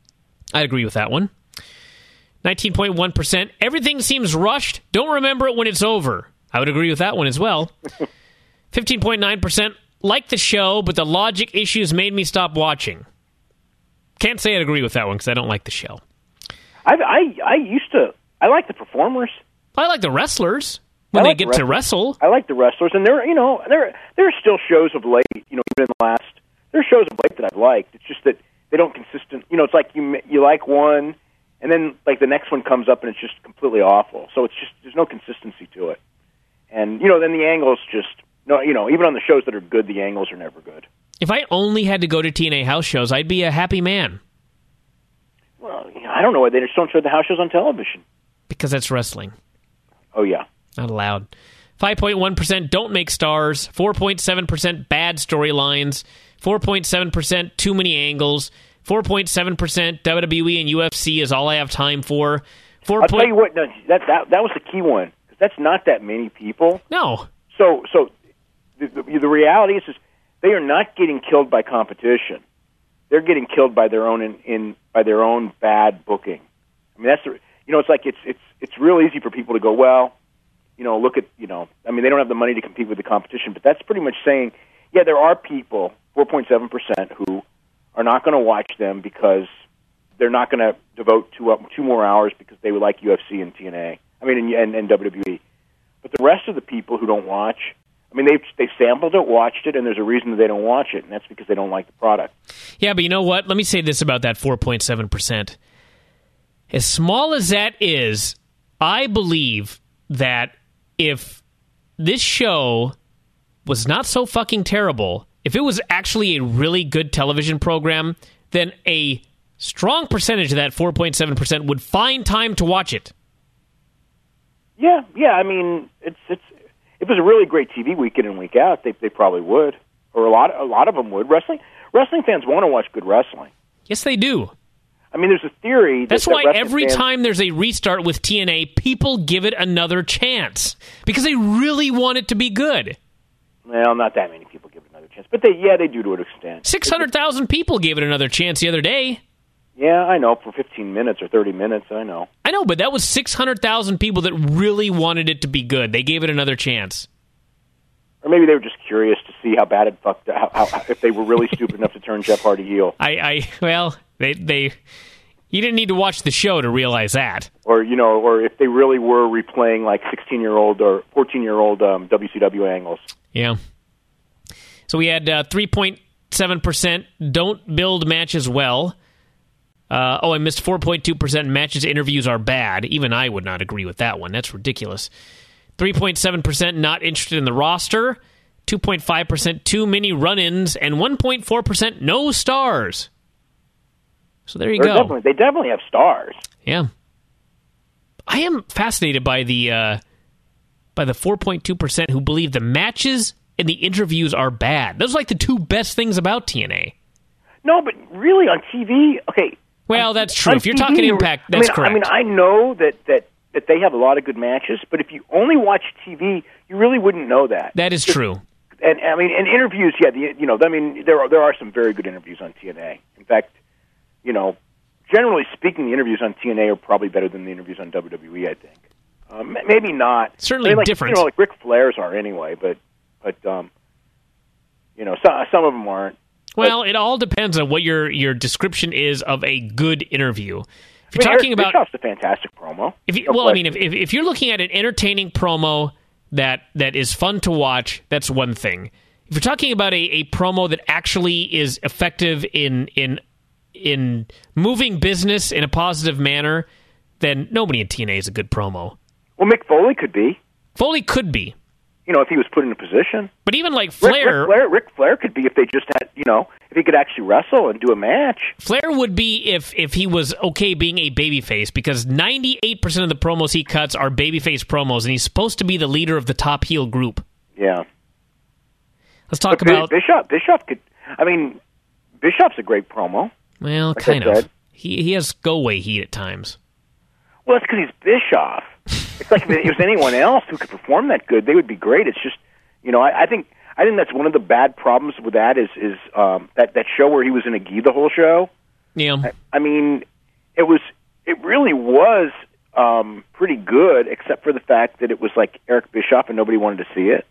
I agree with that one. nineteen point one percent, everything seems rushed, don't remember it when it's over. I would agree with that one as well. fifteen point nine percent, like the show, but the logic issues made me stop watching. Can't say I'd agree with that one because I don't like the show. I, I I used to, I like the performers. I like the wrestlers when I they like the get to wrestlers. wrestle. I like the wrestlers, and there, you know, there there are still shows of late, you know, even in the last, there are shows of late that I've liked. It's just that they don't consistent, you know, it's like you you like one, and then like the next one comes up and it's just completely awful. So it's just, there's no consistency to it. And, you know, then the angles just, no, you know, even on the shows that are good, the angles are never good. If I only had to go to T N A house shows, I'd be a happy man. Well, I don't know why they just don't show the house shows on television. Because that's wrestling. Oh, yeah. Not allowed. five point one percent don't make stars. four point seven percent bad storylines. four point seven percent too many angles. four point seven percent W W E and U F C is all I have time for. four I'll tell you what, no, that, that, that was the key one. Because that's not that many people. No. So, so the, the, the reality is, is they are not getting killed by competition. They're getting killed by their own in, in by their own bad booking. I mean, that's the, you know, it's like it's it's it's real easy for people to go, well, you know, look at, you know, I mean, they don't have the money to compete with the competition, but that's pretty much saying, yeah, there are people, four point seven percent, who are not going to watch them because they're not going to devote two up two more hours because they would like U F C and T N A. I mean, and, and, and W W E. But the rest of the people who don't watch, I mean, they've, they've sampled it, watched it, and there's a reason that they don't watch it, and that's because they don't like the product. Yeah, but you know what? Let me say this about that four point seven percent. As small as that is, I believe that if this show was not so fucking terrible, if it was actually a really good television program, then a strong percentage of that four point seven percent would find time to watch it. Yeah, yeah. I mean, it's it's if it was a really great T V week in and week out, they they probably would, or a lot a lot of them would. Wrestling wrestling fans want to watch good wrestling. Yes, they do. I mean, there's a theory. That, That's that why wrestling every fans, time there's a restart with T N A, people give it another chance because they really want it to be good. Well, not that many people give it another chance, but they yeah they do to an extent. Six hundred thousand people gave it another chance the other day. Yeah, I know, for fifteen minutes or thirty minutes, I know. I know, but that was six hundred thousand people that really wanted it to be good. They gave it another chance. Or maybe they were just curious to see how bad it fucked, how, how, if they were really stupid enough to turn Jeff Hardy heel. I, I, well, they, they, you didn't need to watch the show to realize that. Or, you know, or if they really were replaying like sixteen-year-old or fourteen-year-old um, W C W angles. Yeah. So we had uh, three point seven percent don't build matches well. Uh, oh, I missed four point two percent matches interviews are bad. Even I would not agree with that one. That's ridiculous. three point seven percent not interested in the roster. two point five percent too many run-ins. And one point four percent no stars. So there you They're go. Definitely, they definitely have stars. Yeah. I am fascinated by the uh, by the four point two percent who believe the matches and the interviews are bad. Those are like the two best things about T N A. No, but really on T V, okay. Well, on, that's true. If you're T V, talking Impact, that's I mean, correct. I mean, I know that, that, that they have a lot of good matches, but if you only watch T V, you really wouldn't know that. That is true. And I mean, and interviews, yeah, the, you know, I mean, there are there are some very good interviews on T N A. In fact, you know, generally speaking, the interviews on T N A are probably better than the interviews on W W E. I think, um, maybe not. Certainly I mean, like, different. You know, like Ric Flair's are anyway, but but um, you know, some some of them aren't. Well, it all depends on what your your description is of a good interview. If you're I mean, talking Eric about, Bischoff's a fantastic promo. if you, No well, I mean, question. if, if if you're looking at an entertaining promo that that is fun to watch, that's one thing. If you're talking about a, a promo that actually is effective in in in moving business in a positive manner, then nobody in T N A is a good promo. Well, Mick Foley could be, Foley could be, you know, if he was put in a position. but even like Ric, Flair, Ric Flair, Ric Flair could be if they just had, you know, if he could actually wrestle and do a match. Flair would be if if he was okay being a babyface, because ninety-eight percent of the promos he cuts are babyface promos, and he's supposed to be the leader of the top heel group. Yeah. Let's talk But about... Bischoff. Bischoff could. I mean, Bischoff's a great promo. Well, like kind I of. said. He he has go-away heat at times. Well, it's because he's Bischoff. It's like if it was anyone else who could perform that good, they would be great. It's just, you know, I, I think I think that's one of the bad problems with that is is um, that that show where he was in a gi the whole show. Yeah. I, I mean, it was it really was um, pretty good, except for the fact that it was like Eric Bischoff and nobody wanted to see it.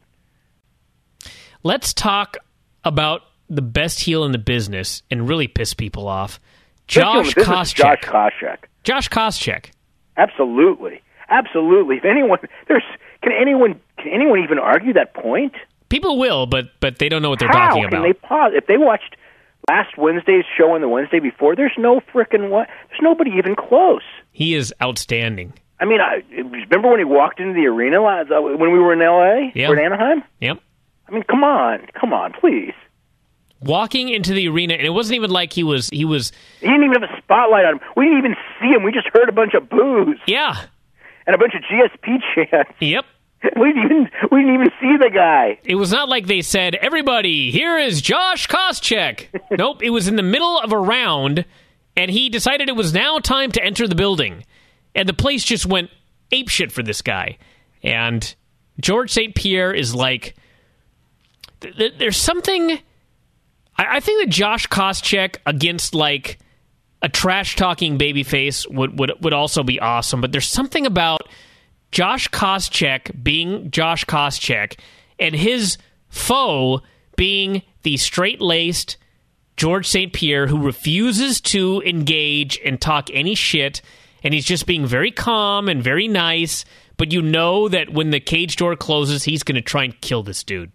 Let's talk about the best heel in the business and really piss people off. Josh This is Koscheck. Josh Koscheck. Josh Koscheck. Absolutely, absolutely. If anyone, there's can anyone can anyone even argue that point? People will, but but they don't know what they're How talking can about. they pause? If they watched last Wednesday's show and the Wednesday before, there's no frickin' what? There's nobody even close. He is outstanding. I mean, I remember when he walked into the arena last, uh, when we were in L A Yeah. or in Anaheim. Yep. I mean, come on, come on, please. Walking into the arena, and it wasn't even like he was he was He didn't even have a spotlight on him. We didn't even see him. We just heard a bunch of boos yeah. and a bunch of G S P chants. Yep. We didn't even we didn't even see the guy. It was not like they said, everybody, here is Josh Koscheck. Nope, it was in the middle of a round, and he decided it was now time to enter the building. And the place just went apeshit for this guy. And George Saint Pierre is like, th- th- there's something... I, I think that Josh Koscheck against, like, a trash-talking babyface would, would, would also be awesome. But there's something about Josh Koscheck being Josh Koscheck and his foe being the straight-laced George Saint Pierre who refuses to engage and talk any shit, and he's just being very calm and very nice, but you know that when the cage door closes, he's going to try and kill this dude.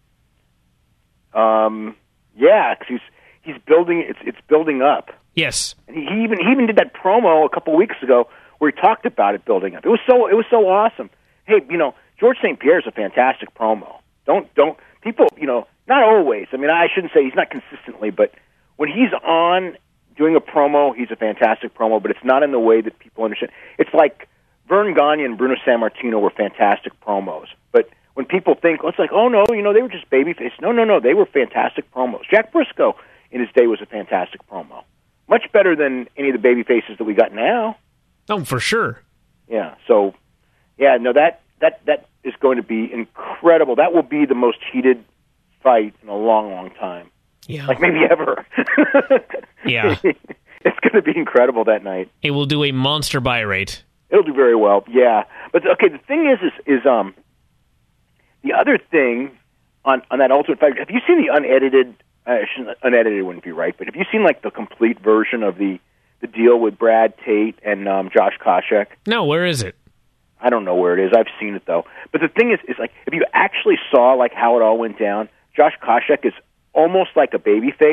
Um, yeah, 'cause he's he's building. It's it's building up. Yes. And he, he even he even did that promo a couple weeks ago where he talked about it building up. It was so it was so awesome. Hey, you know, George Saint Pierre is a fantastic promo. Don't don't people, you know, not always. I mean, I shouldn't say he's not consistently, but when he's on doing a promo, he's a fantastic promo. But it's not in the way that people understand. It's like Vern Gagne and Bruno Sammartino were fantastic promos, but when people think, oh, it's like, oh no, you know, they were just babyface. No, no, no, they were fantastic promos. Jack Briscoe in his day was a fantastic promo. Much better than any of the baby faces that we got now. Oh, for sure. Yeah. So, yeah, no, that that that is going to be incredible. That will be the most heated fight in a long, long time. Yeah. Like maybe ever. Yeah. It's going to be incredible that night. It will do a monster buy rate. It'll do very well. Yeah. But okay, the thing is, is, is um, the other thing on on that Ultimate Fighter. Have you seen the unedited? Uh, unedited wouldn't be right, but have you seen like the complete version of the the deal with Brad Tate and um, Josh Koscheck? No, where is it? I don't know where it is. I've seen it though. But the thing is, is like if you actually saw like how it all went down, Josh Koscheck is almost like a babyface,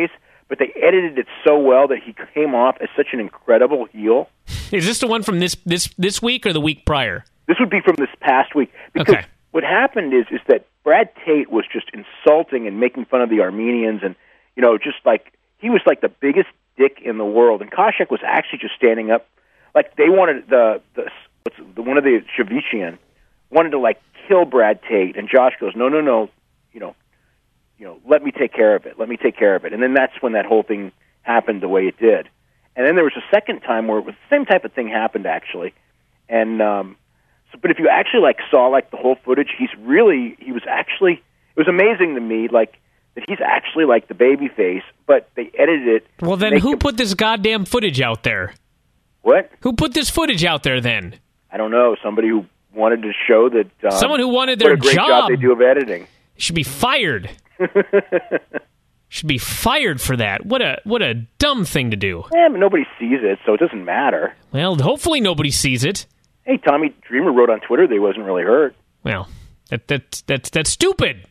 but they edited it so well that he came off as such an incredible heel. Is this the one from this this this week or the week prior? This would be from this past week. Because okay. what happened is is that Brad Tate was just insulting and making fun of the Armenians, and you know, just like he was like the biggest dick in the world. And Koscheck was actually just standing up, like they wanted the the, what's, the one of the Shavician wanted to like kill Brad Tate, and Josh goes, no, no, no, you know. You know, let me take care of it. Let me take care of it. And then that's when that whole thing happened the way it did. And then there was a second time where it was the same type of thing happened, actually. And um, so, but if you actually like saw like the whole footage, he's really he was actually it was amazing to me, like that he's actually like the baby face, but they edited it. Well, then who him... put this goddamn footage out there? What? Who put this footage out there? Then I don't know. Somebody who wanted to show that um, someone who wanted their what a great job. job they do of editing should be fired. Should be fired for that. What a what a dumb thing to do. Yeah, but nobody sees it, so it doesn't matter. Well, hopefully nobody sees it. Hey, Tommy Dreamer wrote on Twitter that he wasn't really hurt. Well, that that that's that's stupid.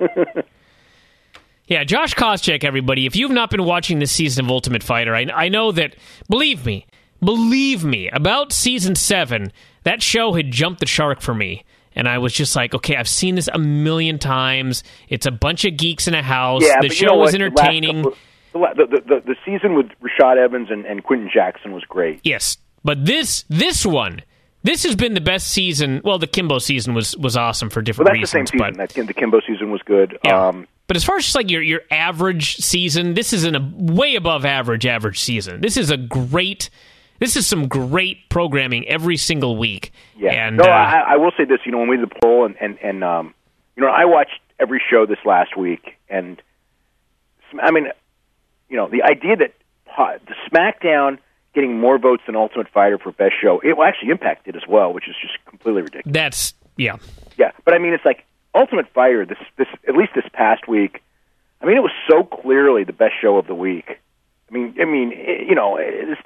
Yeah, Josh Koscheck, everybody. If you've not been watching this season of Ultimate Fighter, I, I know that. Believe me, believe me. About season seven, that show had jumped the shark for me. And I was just like, okay, I've seen this a million times. It's a bunch of geeks in a house. Yeah, the but show you know was what? entertaining. The, last couple, the, the, the, the season with Rashad Evans and, and Quentin Jackson was great. Yes, but this this one, this has been the best season. Well, the Kimbo season was, was awesome for different well, that's reasons. the same season. But, that, the Kimbo season was good. Yeah. Um, but as far as just like your, your average season, this is an, a way above average average season. This is a great... This is some great programming every single week. Yeah. And, no, uh, I, I will say this. You know, when we did the poll, and, and, and um, you know, I watched every show this last week, and I mean, you know, the idea that uh, the SmackDown getting more votes than Ultimate Fighter for best show, it will actually impact it as well, which is just completely ridiculous. That's yeah, yeah. But I mean, it's like Ultimate Fighter. This, this, at least this past week. I mean, it was so clearly the best show of the week. I mean, I mean, it, you know, it's.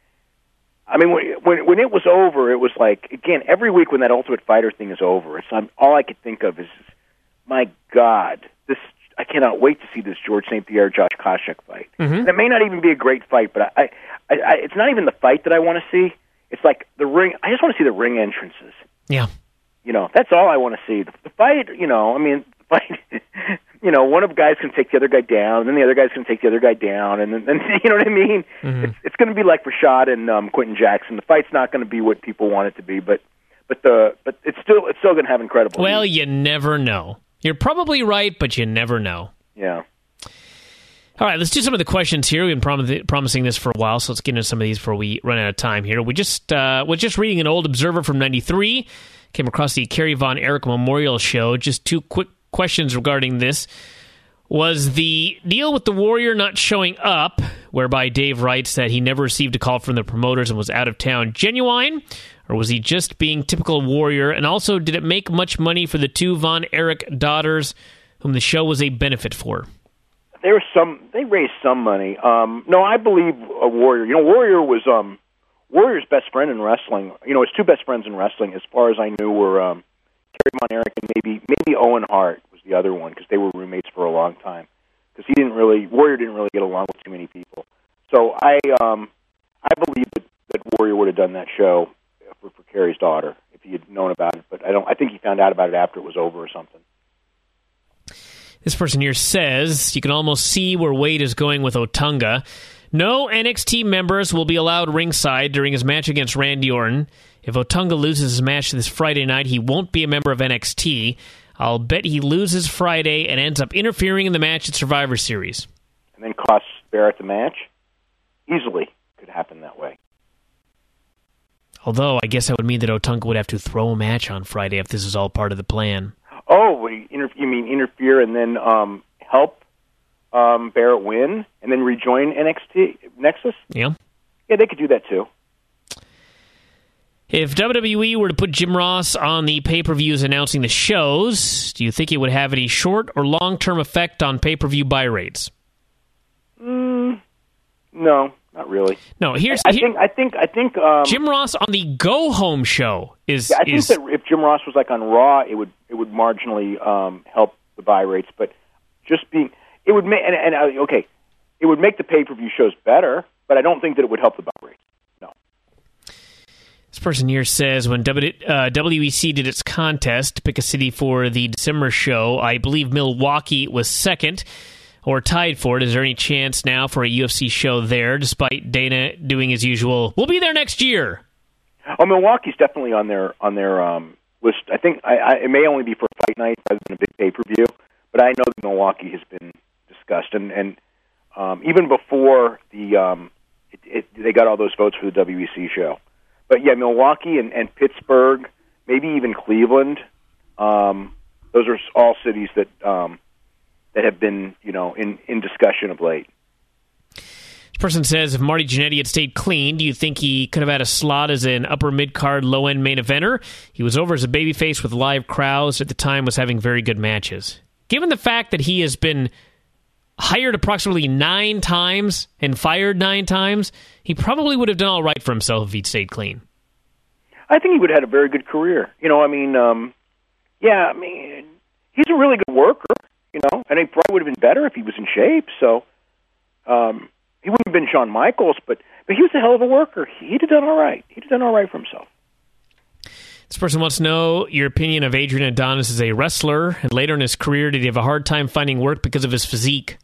I mean, when, when when it was over, it was like, again, every week when that Ultimate Fighter thing is over, it's um, all I could think of is, my God, this I cannot wait to see this George Saint Pierre Josh Koscheck fight. Mm-hmm. And it may not even be a great fight, but I, I, I, it's not even the fight that I want to see. It's like the ring. I just want to see the ring entrances. Yeah, you know, that's all I want to see. The, the fight, you know, I mean, the fight. You know, one of the guys can take the other guy down, and then the other guy's going to take the other guy down, and then, then you know what I mean? Mm-hmm. It's, it's going to be like Rashad and um, Quentin Jackson. The fight's not going to be what people want it to be, but but the but it's still it's still going to have incredible. Well, news. You never know. You're probably right, but you never know. Yeah. All right, let's do some of the questions here. We've been prom- promising this for a while, so let's get into some of these before we run out of time here. We just uh, was just reading an old Observer from ninety-three. Came across the Kerry Von Erich Memorial Show. Just two quick questions regarding this. Was the deal with the Warrior not showing up, whereby Dave writes that he never received a call from the promoters and was out of town, genuine? Or was he just being typical Warrior? And also, did it make much money for the two Von Erich daughters, whom the show was a benefit for? There was some. They raised some money. Um, no, I believe a Warrior. You know, Warrior was um, Warrior's best friend in wrestling. You know, his two best friends in wrestling, as far as I knew, were um, Kerry Von Erich and maybe maybe Owen Hart. The other one, because they were roommates for a long time. Because he didn't really, Warrior didn't really get along with too many people. So I, um, I believe that, that Warrior would have done that show for, for Kerry's daughter if he had known about it. But I don't. I think he found out about it after it was over or something. This person here says you can almost see where Wade is going with Otunga. No N X T members will be allowed ringside during his match against Randy Orton. If Otunga loses his match this Friday night, he won't be a member of N X T. I'll bet he loses Friday and ends up interfering in the match at Survivor Series. And then costs Barrett the match? Easily could happen that way. Although, I guess that would mean that Otunga would have to throw a match on Friday if this is all part of the plan. Oh, you mean interfere and then um, help um, Barrett win and then rejoin N X T Nexus? Yeah. Yeah, they could do that too. If W W E were to put Jim Ross on the pay-per-views announcing the shows, do you think it would have any short or long-term effect on pay-per-view buy rates? Mm, no, not really. No, here's I, I here, think I think I think um, Jim Ross on the Go Home show is. Yeah, I is, think that if Jim Ross was like on Raw, it would it would marginally um, help the buy rates, but just being it would make and, and uh, okay, it would make the pay-per-view shows better, but I don't think that it would help the bout race. No. This person here says, when w, uh, W E C did its contest to pick a city for the December show, I believe Milwaukee was second or tied for it. Is there any chance now for a U F C show there, despite Dana doing his usual, we'll be there next year? Oh, Milwaukee's definitely on their on their um, list. I think I, I, it may only be for fight night rather than a big pay-per-view, but I know that Milwaukee has been discussed. And, and um, even before the um, it, it, they got all those votes for the W E C show. But, yeah, Milwaukee and, and Pittsburgh, maybe even Cleveland, um, those are all cities that um, that have been, you know, in, in discussion of late. This person says, if Marty Jannetty had stayed clean, do you think he could have had a slot as an upper mid-card, low-end main eventer? He was over as a babyface with live crowds at the time, was having very good matches. Given the fact that he has been hired approximately nine times and fired nine times, he probably would have done all right for himself if he'd stayed clean. I think he would have had a very good career. You know, I mean, um, yeah, I mean, he's a really good worker, you know, and he probably would have been better if he was in shape, so um, he wouldn't have been Shawn Michaels, but, but he was a hell of a worker. He'd have done all right. He'd have done all right for himself. This person wants to know your opinion of Adrian Adonis as a wrestler, and later in his career, did he have a hard time finding work because of his physique?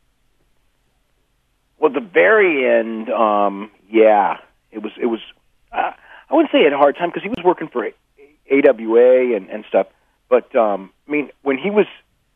Well, at the very end, um, yeah, it was. It was. Uh, I wouldn't say he had a hard time because he was working for A W A and, and stuff. But um, I mean, when he was,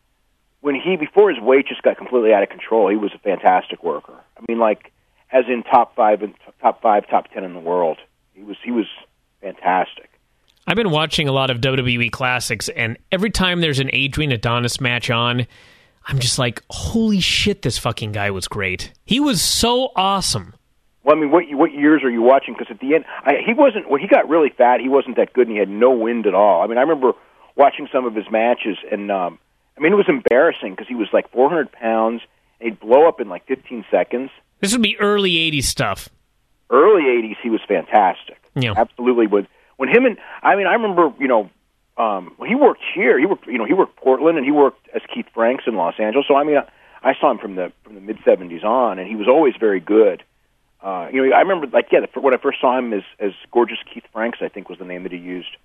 when he before his weight just got completely out of control, he was a fantastic worker. I mean, like as in top five and top five, top ten in the world. He was. He was fantastic. I've been watching a lot of W W E Classics, and every time there's an Adrian Adonis match on, I'm just like, holy shit, this fucking guy was great. He was so awesome. Well, I mean, what what years are you watching? Because at the end, I, he wasn't, when he got really fat, he wasn't that good, and he had no wind at all. I mean, I remember watching some of his matches, and, um, I mean, it was embarrassing because he was like four hundred pounds, and he'd blow up in like fifteen seconds. This would be early eighties stuff. Early eighties, he was fantastic. Yeah. Absolutely. When, when him and, I mean, I remember, you know, Um, when he worked here, he worked, you know, he worked Portland, and he worked as Keith Franks in Los Angeles. So I mean, I, I saw him from the from the mid seventies on, and he was always very good. Uh, you know, I remember, like, yeah, the, when I first saw him as as Gorgeous Keith Franks, I think was the name that he used.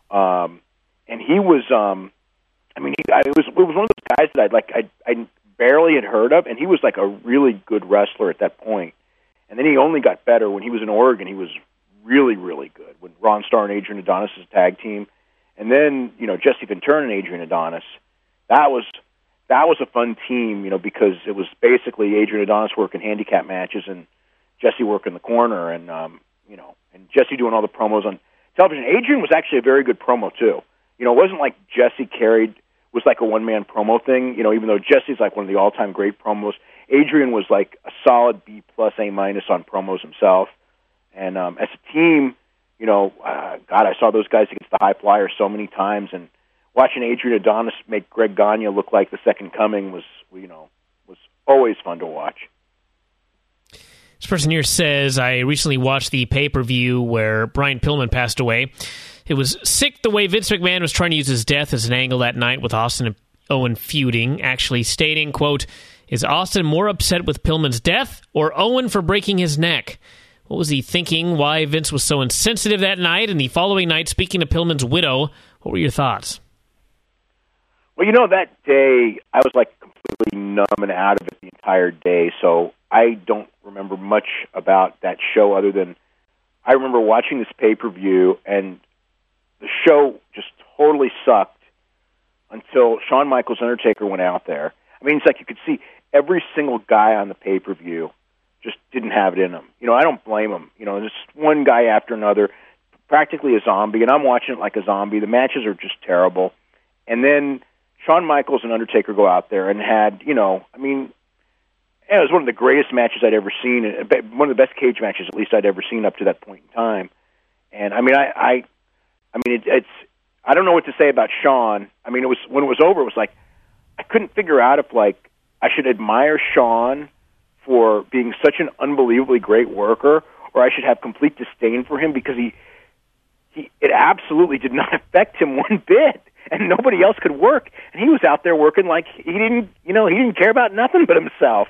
Um, and he was, um, I mean, he, I, it was it was one of those guys that I'd like I I barely had heard of, and he was like a really good wrestler at that point. And then he only got better when he was in Oregon. He was really, really good when Ron Starr and Adrian Adonis' tag team. And then, you know, Jesse Ventura and Adrian Adonis, that was that was a fun team, you know, because it was basically Adrian Adonis working handicap matches and Jesse working the corner, and um, you know, and Jesse doing all the promos on television. Adrian was actually a very good promo too. You know, it wasn't like Jesse carried was like a one man promo thing. You know, even though Jesse's like one of the all time great promos, Adrian was like a solid B plus A minus on promos himself. And um, as a team, you know, uh, God, I saw those guys against the High Flyers so many times, and watching Adrian Adonis make Greg Gagne look like the second coming was, you know, was always fun to watch. This person here says, I recently watched the pay-per-view where Brian Pillman passed away. It was sick the way Vince McMahon was trying to use his death as an angle that night with Austin and Owen feuding, actually stating, quote, is Austin more upset with Pillman's death or Owen for breaking his neck? What was he thinking? Why Vince was so insensitive that night? And the following night, speaking to Pillman's widow, what were your thoughts? Well, you know, that day, I was like completely numb and out of it the entire day, so I don't remember much about that show other than I remember watching this pay-per-view, and the show just totally sucked until Shawn Michaels' Undertaker went out there. I mean, it's like you could see every single guy on the pay-per-view just didn't have it in them. You know, I don't blame them. You know, just one guy after another, practically a zombie, and I'm watching it like a zombie. The matches are just terrible. And then Shawn Michaels and Undertaker go out there and had, you know, I mean, it was one of the greatest matches I'd ever seen, one of the best cage matches at least I'd ever seen up to that point in time. And I mean, I, I, I mean, it, it's, I don't know what to say about Shawn. I mean, it was when it was over, it was like I couldn't figure out if like I should admire Shawn for being such an unbelievably great worker, or I should have complete disdain for him because he, he, it absolutely did not affect him one bit, and nobody else could work, and he was out there working like he didn't, you know, he didn't care about nothing but himself.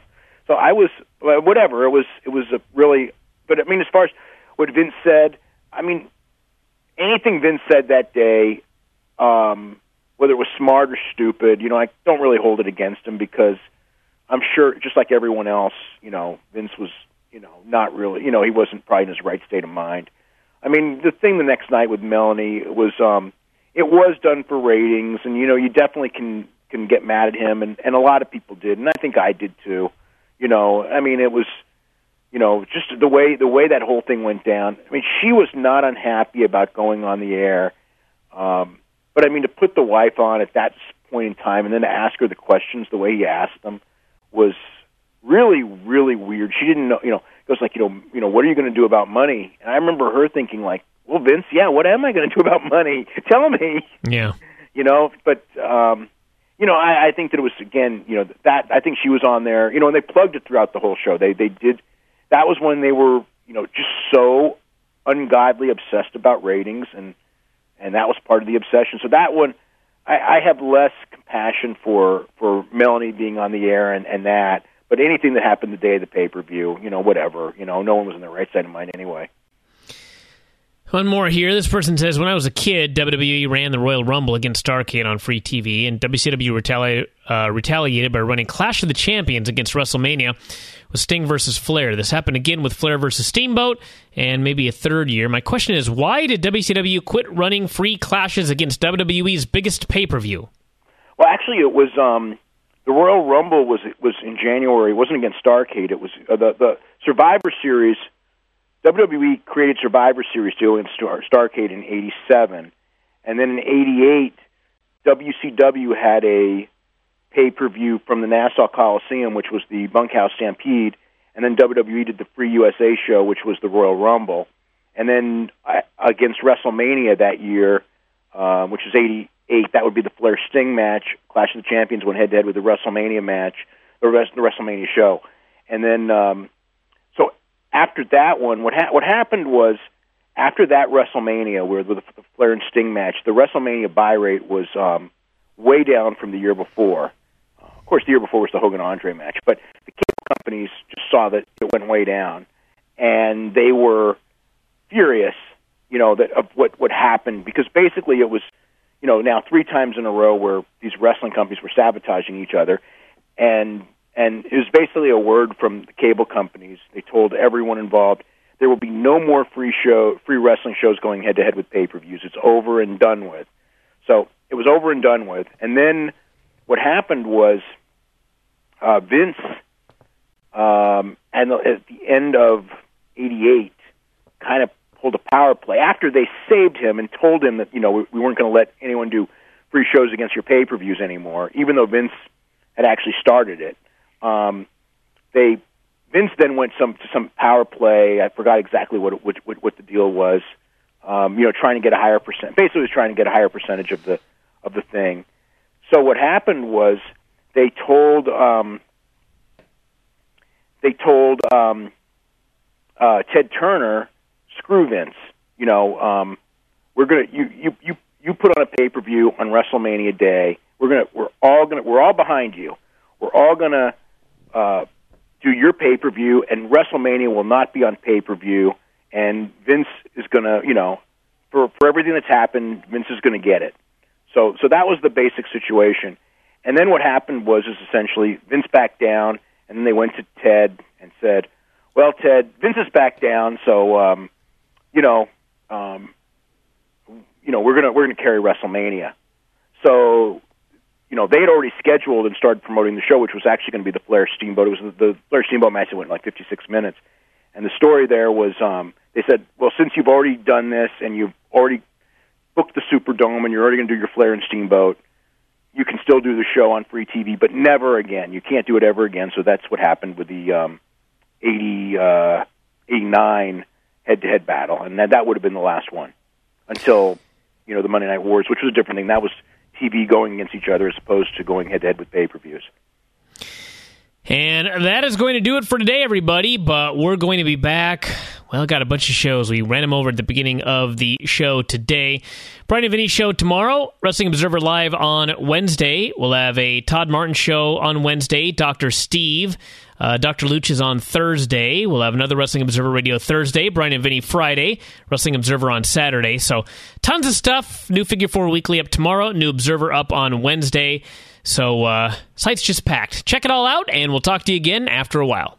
So I was, whatever, it was, it was a really, but I mean, as far as what Vince said, I mean, anything Vince said that day, um, whether it was smart or stupid, you know, I don't really hold it against him because I'm sure, just like everyone else, you know, Vince was, you know, not really, you know, he wasn't probably in his right state of mind. I mean, the thing the next night with Melanie was, um, it was done for ratings, and, you know, you definitely can, can get mad at him, and, and a lot of people did, and I think I did too. You know, I mean, it was, you know, just the way the way that whole thing went down. I mean, she was not unhappy about going on the air, um, but I mean, to put the wife on at that point in time and then to ask her the questions the way he asked them was really, really weird. She didn't know, you know, it was like, you know, you know, what are you going to do about money? And I remember her thinking, like, well, Vince, yeah, what am I going to do about money? Tell me. Yeah. You know, but. Um, You know, I, I think that it was, again, you know, that I think she was on there, you know, and they plugged it throughout the whole show. They they did, that was when they were, you know, just so ungodly obsessed about ratings, and and that was part of the obsession. So that one, I, I have less compassion for, for Melanie being on the air and, and that, but anything that happened the day of the pay-per-view, you know, whatever, you know, no one was in their right side of mind anyway. One more here. This person says, when I was a kid, W W E ran the Royal Rumble against Starrcade on free T V, and W C W retali- uh, retaliated by running Clash of the Champions against WrestleMania with Sting versus Flair. This happened again with Flair versus Steamboat, and maybe a third year. My question is, why did W C W quit running free clashes against W W E's biggest pay-per-view? Well, actually, it was um, the Royal Rumble was was in January. It wasn't against Starrcade. It was uh, the the Survivor Series. W W E created Survivor Series deal in Star- Starrcade in eighty-seven, and then in eighty-eight, W C W had a pay-per-view from the Nassau Coliseum, which was the Bunkhouse Stampede, and then W W E did the Free U S A show, which was the Royal Rumble. And then uh, against WrestleMania that year, uh, which is eighty-eight, that would be the Flair Sting match. Clash of the Champions went head-to-head with the WrestleMania match, the rest the WrestleMania show. And then... Um, After that one, what ha- what happened was, after that WrestleMania, where the, the Flair and Sting match, the WrestleMania buy rate was um, way down from the year before. Uh, of course, the year before was the Hogan-Andre match, but the cable companies just saw that it went way down, and they were furious, you know, that of what what happened, because basically it was, you know, now three times in a row where these wrestling companies were sabotaging each other, and And it was basically a word from the cable companies. They told everyone involved, there will be no more free show, free wrestling shows going head-to-head with pay-per-views. It's over and done with. So it was over and done with. And then what happened was uh, Vince, um, and at the end of eighty-eight, kind of pulled a power play. After they saved him and told him that, you know, we, we weren't going to let anyone do free shows against your pay-per-views anymore, even though Vince had actually started it. Um, they Vince then went some to some power play. I forgot exactly what what what, what the deal was. Um, you know, trying to get a higher percent. Basically, was trying to get a higher percentage of the of the thing. So what happened was they told um, they told um, uh, Ted Turner, screw Vince. You know, um, we're gonna you you you you put on a pay per view on WrestleMania Day. We're gonna we're all gonna we're all behind you. We're all gonna Uh, do your pay-per-view, and WrestleMania will not be on pay-per-view, and Vince is going to, you know, for, for everything that's happened, Vince is going to get it. So so that was the basic situation. And then what happened was is essentially Vince backed down, and then they went to Ted and said, well, Ted, Vince is back down, so, um, you know, um, you know, we're going to we're going to carry WrestleMania. So... You know, they had already scheduled and started promoting the show, which was actually going to be the Flair Steamboat. It was the, the Flair Steamboat match that went like fifty-six minutes. And the story there was, um, they said, well, since you've already done this and you've already booked the Superdome and you're already going to do your Flair and Steamboat, you can still do the show on free T V, but never again. You can't do it ever again. So that's what happened with the um, eighty, uh, eighty-nine head-to-head battle. And that, that would have been the last one until, you know, the Monday Night Wars, which was a different thing. That was T V going against each other as opposed to going head-to-head with pay-per-views. And that is going to do it for today, everybody, but we're going to be back Well, got a bunch of shows. We ran them over at the beginning of the show today. Brian and Vinny show tomorrow. Wrestling Observer Live on Wednesday. We'll have a Todd Martin show on Wednesday. Doctor Steve. Uh, Doctor Luch is on Thursday. We'll have another Wrestling Observer Radio Thursday. Brian and Vinny Friday. Wrestling Observer on Saturday. So tons of stuff. New Figure four Weekly up tomorrow. New Observer up on Wednesday. So uh, site's just packed. Check it all out, and we'll talk to you again after a while.